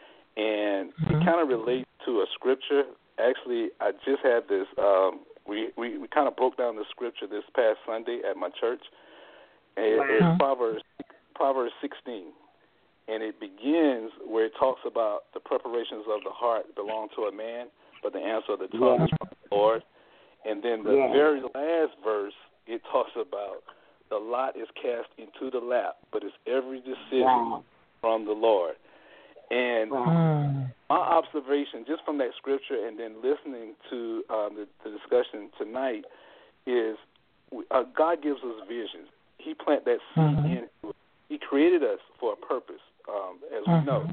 and mm-hmm. it kind of relates to a scripture. Actually, I just had this. Um, we we, we kind of broke down the scripture this past Sunday at my church. And wow. It's Proverbs Proverbs sixteen. And it begins where it talks about the preparations of the heart belong to a man, but the answer of the tongue yeah. is from the Lord. And then the yeah. very last verse, it talks about the lot is cast into the lap, but it's every decision wow. from the Lord. And wow. my observation, just from that scripture and then listening to um, the, the discussion tonight, is uh, God gives us visions. He planted that seed mm-hmm. in. He created us for a purpose. Um, as we mm-hmm. know,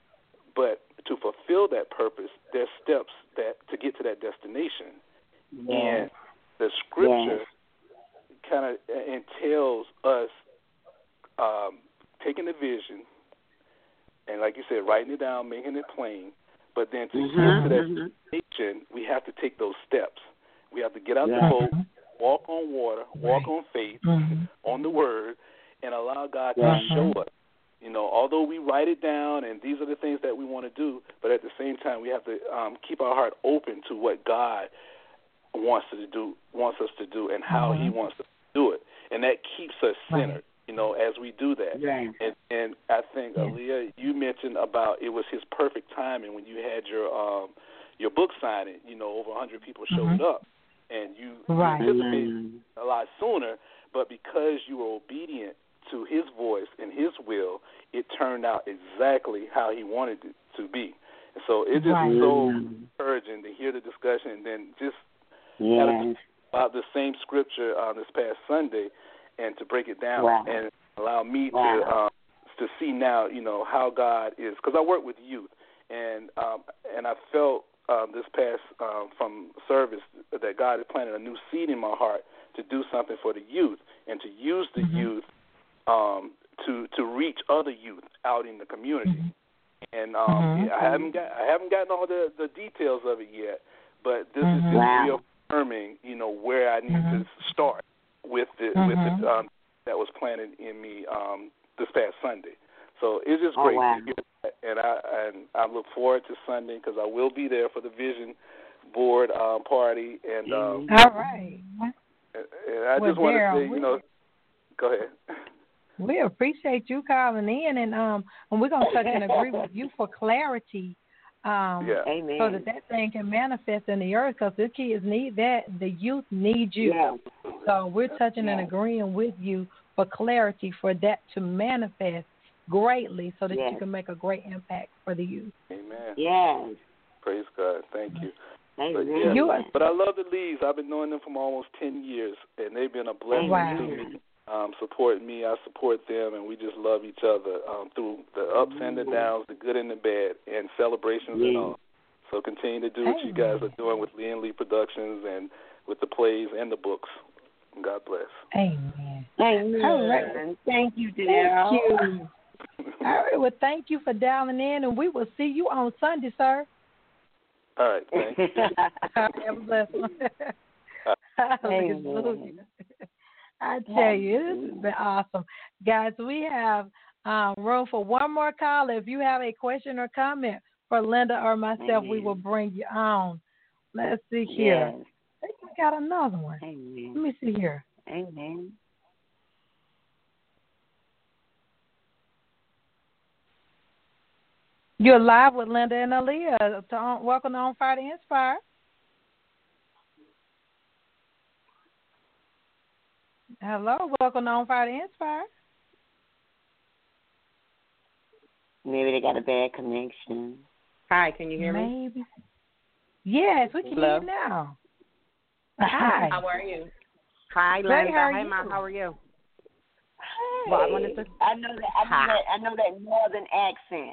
but to fulfill that purpose, there's steps that to get to that destination, yes. and the scripture yes. kind of entails us um, taking the vision and, like you said, writing it down, making it plain. But then to mm-hmm. get to that destination, we have to take those steps. We have to get out yes. the boat, walk on water, walk right. on faith, mm-hmm. on the word, and allow God yes. to show us. You know, although we write it down and these are the things that we want to do, but at the same time we have to um, keep our heart open to what God wants us to do, wants us to do, and how mm-hmm. He wants us to do it, and that keeps us centered. Right. You know, as we do that. Right. And and I think yeah. Aaliyah, you mentioned about it was His perfect timing when you had your um your book signing. You know, over a hundred people showed mm-hmm. up, and you, right. you anticipated a lot sooner, but because you were obedient to His voice and His will, it turned out exactly how He wanted it to be. And so it's just right. so encouraging to hear the discussion and then just yes. about the same scripture uh, this past Sunday and to break it down wow. and allow me wow. to um, to see now, you know, how God is. Because I work with youth, and um, and I felt um, this past um, from service that God had planted a new seed in my heart to do something for the youth and to use the mm-hmm. youth Um, to to reach other youth out in the community, mm-hmm. and um, mm-hmm. yeah, I haven't got I haven't gotten all the, the details of it yet, but this mm-hmm. is just wow. reaffirming, you know, where I need mm-hmm. to start with the mm-hmm. with the um, that was planted in me um, this past Sunday. So it's just oh, great wow. to hear that, and I and I look forward to Sunday because I will be there for the vision board um, party, and um, all right. And, and I well, just want Daryl, to say, you know, go ahead. We appreciate you calling in, and um, and we're gonna touch and agree with you for clarity, um, Yeah. Amen. so that that thing can manifest in the earth. Because the kids need that, the youth need you. Yeah. So we're touching Yeah. and agreeing with you for clarity for that to manifest greatly, so that Yes. you can make a great impact for the youth. Amen. Yes. Praise God. Thank you. But, Amen. yeah, You are- but I love the Lees. I've been knowing them for almost ten years, and they've been a blessing Wow. to me. Um, supporting me, I support them, and we just love each other um, through the ups and the downs, the good and the bad, and celebrations and Yeah. all. So continue to do what you Amen. guys are doing with Lee and Lee Productions and with the plays and the books. God bless. Amen. Amen. All right. Thank you, Daryl. Thank you. All right. Well, thank you for dialing in, and we will see you on Sunday, sir. All right. Thank you. Have a blessed one. Hallelujah. I tell you, this has been awesome. Guys, we have um, room for one more caller. If you have a question or comment for Linda or myself, Amen. we will bring you on. Let's see here. Yes. I think we got another one. Amen. Let me see here. Amen. You're live with Linda and Aaliyah. To on, welcome to On Fire to Inspire. Hello, welcome to On Fire to Inspire. Maybe they got a bad connection. Hi, can you hear me? Maybe. Yes, we can Hello? hear you now. Hi. How are you? Hi, Great, Linda. how are Hi, you? Mom. How are you? Hey, Well, I wanted to- I know that. I know Hi. that. I know that northern accent.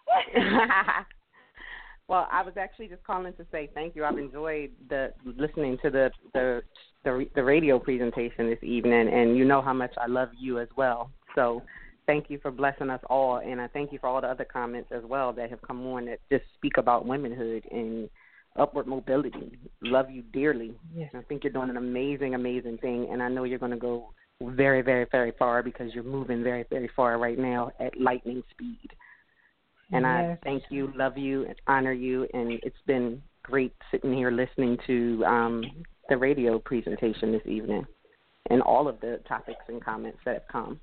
Well, I was actually just calling to say thank you. I've enjoyed the listening to the the the, the radio presentation this evening, and you know how much I love you as well. So thank you for blessing us all, and I thank you for all the other comments as well that have come on that just speak about womanhood and upward mobility. Love you dearly. Yes. I think you're doing an amazing, amazing thing, and I know you're going to go very, very, very far because you're moving very, very far right now at lightning speed. And Yes. I thank you, love you, and honor you, and it's been great sitting here listening to um, the radio presentation this evening and all of the topics and comments that have come.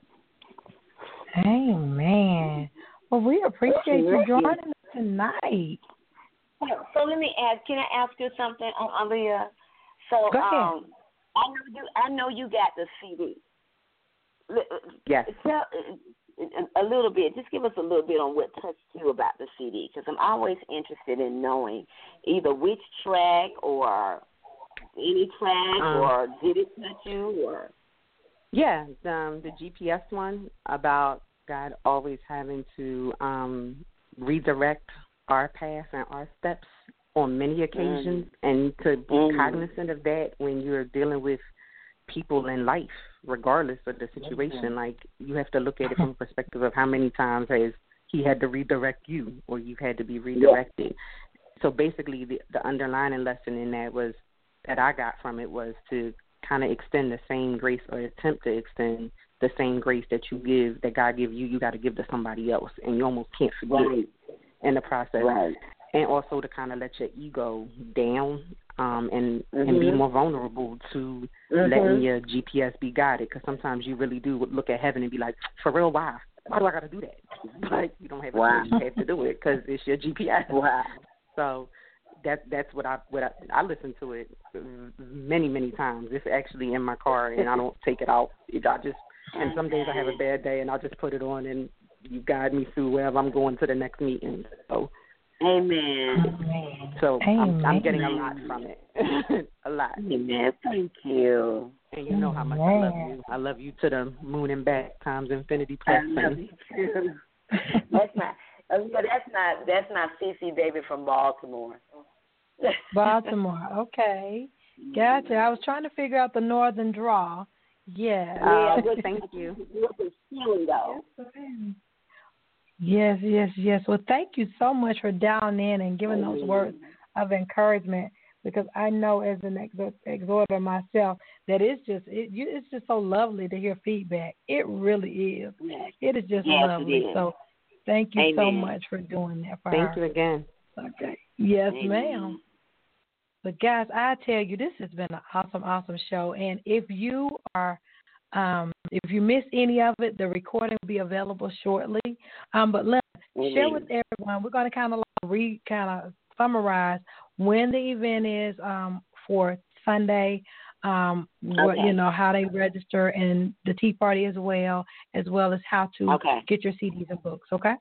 Amen. Well, we appreciate you joining us tonight. So let me ask. Can I ask you something, um, Aaliyah? So Go ahead. um, I know you. I know you got the C D. Yes. Tell a little bit. Just give us a little bit on what touched you about the C D, because I'm always interested in knowing either which track or any track, Um, or did it touch you, or Yeah, um, the G P S one about God always having to um, redirect our path and our steps on many occasions, mm-hmm. and to be mm-hmm. cognizant of that when you're dealing with people in life, regardless of the situation. Mm-hmm. Like, you have to look at it from a perspective of how many times has he had to redirect you, or you've had to be redirected. Yeah. So basically, the, the underlying lesson in that was that I got from it was to kind of extend the same grace, or attempt to extend the same grace that you give, that God give you, you got to give to somebody else, and you almost can't forget right. in the process. Right. And also to kind of let your ego down um, and mm-hmm. and be more vulnerable to mm-hmm. letting your G P S be guided, because sometimes you really do look at heaven and be like, for real, why? Why do I got to do that? But you don't have wow. a choice. You have to do it because it's your G P S. Wow. So that that's what I what I, I listen to it many many times. It's actually in my car, and I don't take it out. It, I just and some days I have a bad day, and I'll just put it on, and you guide me through wherever I'm going to the next meeting. So. Amen. So Amen. I'm, I'm getting a lot from it. A lot. Amen. Thank you. And you know how much I love you. I love you to the moon and back times infinity plus. I love you too. That's not. That's not. That's not Cece baby from Baltimore. Baltimore. Okay. Gotcha. I was trying to figure out the northern draw. Yeah. Yeah. Uh, thank you. Yes, yes, yes. Well, thank you so much for dialing in and giving those words of encouragement, because I know as an ex- exhorter myself that it's just it, you, it's just so lovely to hear feedback. It really is. Yes. It is just yes, lovely. Is. So thank you Amen. so much for doing that for thank her. you again. Okay. Yes, Amen. ma'am. But guys, I tell you, this has been an awesome, awesome show. And if you are, um, if you miss any of it, the recording will be available shortly. Um, but let mm-hmm. share with everyone. We're going to kind of like re kind of summarize when the event is um, for Sunday. Um, okay. what, you know, how they register and the Tea Party as well, as well as how to okay. get your C Ds and books. Okay.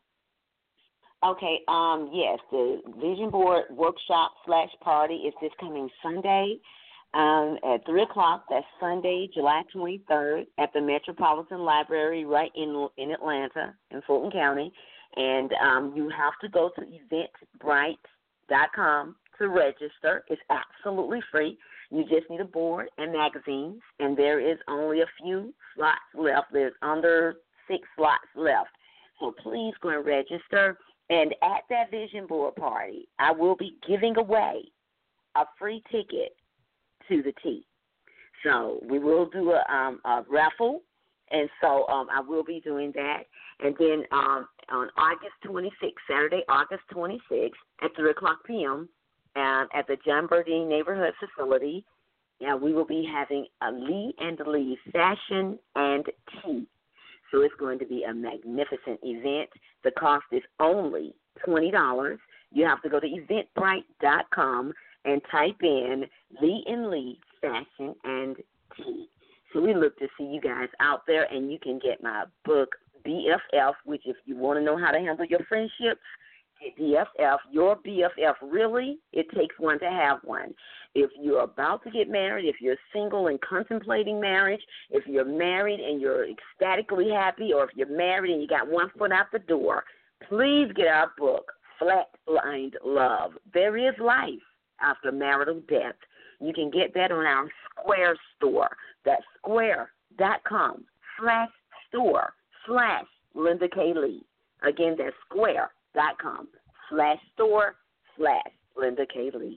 Okay, um, yes, the Vision Board Workshop slash Party is this coming Sunday um, at three o'clock. That's Sunday, July twenty-third, at the Metropolitan Library right in in Atlanta, in Fulton County. And um, you have to go to eventbrite dot com to register. It's absolutely free. You just need a board and magazines, and there is only a few slots left. There's under six slots left. So please go and register. And at that Vision Board Party, I will be giving away a free ticket to the tea. So we will do a, um, a raffle, and so um, I will be doing that. And then um, on August twenty-sixth, Saturday, August twenty-sixth, at three o'clock p.m., um, at the John Burdine Neighborhood Facility, yeah, we will be having a Lee and Lee Fashion and Tea. So it's going to be a magnificent event. The cost is only twenty dollars. You have to go to eventbrite dot com and type in Lee and Lee Fashion and Tea. So we look to see you guys out there, and you can get my book, B F F, which if you want to know how to handle your friendships, get B F F, your B F F. Really, it takes one to have one. If you're about to get married, if you're single and contemplating marriage, if you're married and you're ecstatically happy, or if you're married and you got one foot out the door, please get our book, Flatlined Love. There is life after marital death. You can get that on our Square store. That's square.com slash store slash Linda K. Lee. Again, that's square.com slash store slash Linda K. Lee.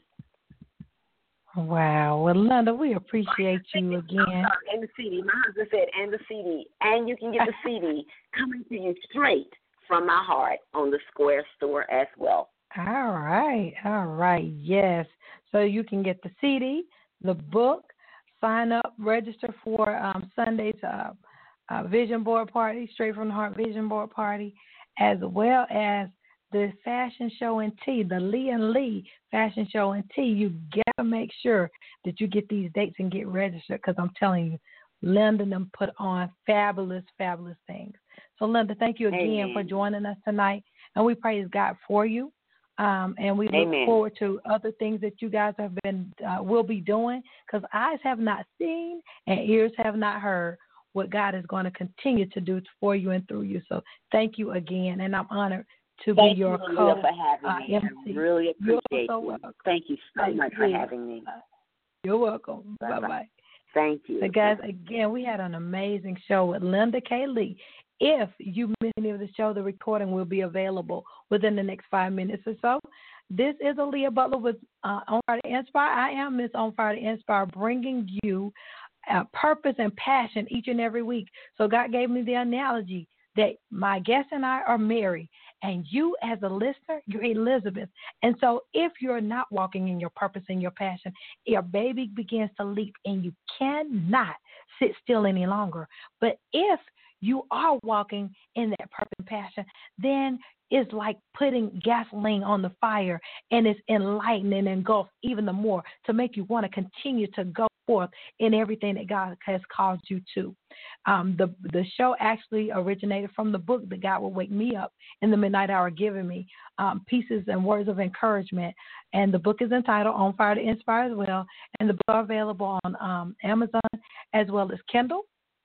Wow. Well, Linda, we appreciate you again. And the C D. My husband said, and the C D. And you can get the C D coming to you straight from my heart on the Square store as well. All right. All right. Yes. So you can get the C D, the book, sign up, register for um, Sunday's uh, uh, Vision Board Party, Straight from the Heart Vision Board Party, as well as the fashion show and tea, the Lee and Lee fashion show and tea. You got to make sure that you get these dates and get registered, because I'm telling you, Linda and them put on fabulous, fabulous things. So, Linda, thank you again Amen. for joining us tonight, and we praise God for you. Um, and we look Amen. forward to other things that you guys have been uh, will be doing, because eyes have not seen and ears have not heard what God is going to continue to do for you and through you. So, thank you again, and I'm honored to Thank be your you, co for having me. uh, M C. I really appreciate You're so you. welcome. Thank you so Thank much you. for having me. You're welcome. Bye Bye-bye. Thank you. So, guys, again, we had an amazing show with Linda K. Lee. If you missed any of the show, the recording will be available within the next five minutes or so. This is Aaliyah Butler with uh, On Fire to Inspire. I am Miss On Fire to Inspire, bringing you uh, purpose and passion each and every week. So God gave me the analogy that my guest and I are Mary, and you as a listener, you're Elizabeth. And so if you're not walking in your purpose and your passion, your baby begins to leap, and you cannot sit still any longer. But if you are walking in that purpose and passion, then it's like putting gasoline on the fire, and it's enlightening and engulfed even the more to make you want to continue to go forth in everything that God has called you to. Um, the the show actually originated from the book that God will wake me up in the midnight hour, giving me um, pieces and words of encouragement. And the book is entitled On Fire to Inspire as well. And the book is available on um, Amazon as well as Kindle.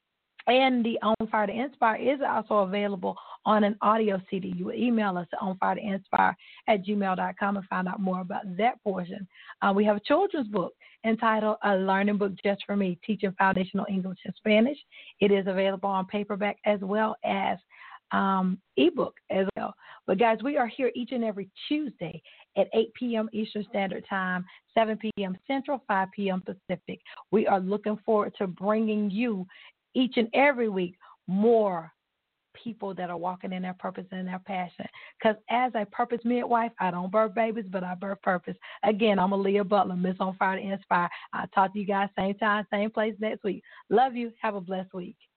And the On Fire to Inspire is also available on an audio C D. You will email us at onfiretoinspire at gmail dot com and find out more about that portion. Uh, we have a children's book entitled A Learning Book Just for Me, Teaching Foundational English and Spanish. It is available on paperback as well as um, ebook as well. But, guys, we are here each and every Tuesday at eight p.m. Eastern Standard Time, seven p.m. Central, five p.m. Pacific. We are looking forward to bringing you each and every week more people that are walking in their purpose and their passion, Because as a purpose midwife, I don't birth babies, but I birth purpose. Again, I'm Aaliyah Butler, Miss On Fire to Inspire. I'll talk to you guys same time, same place next week. Love you. Have a blessed week.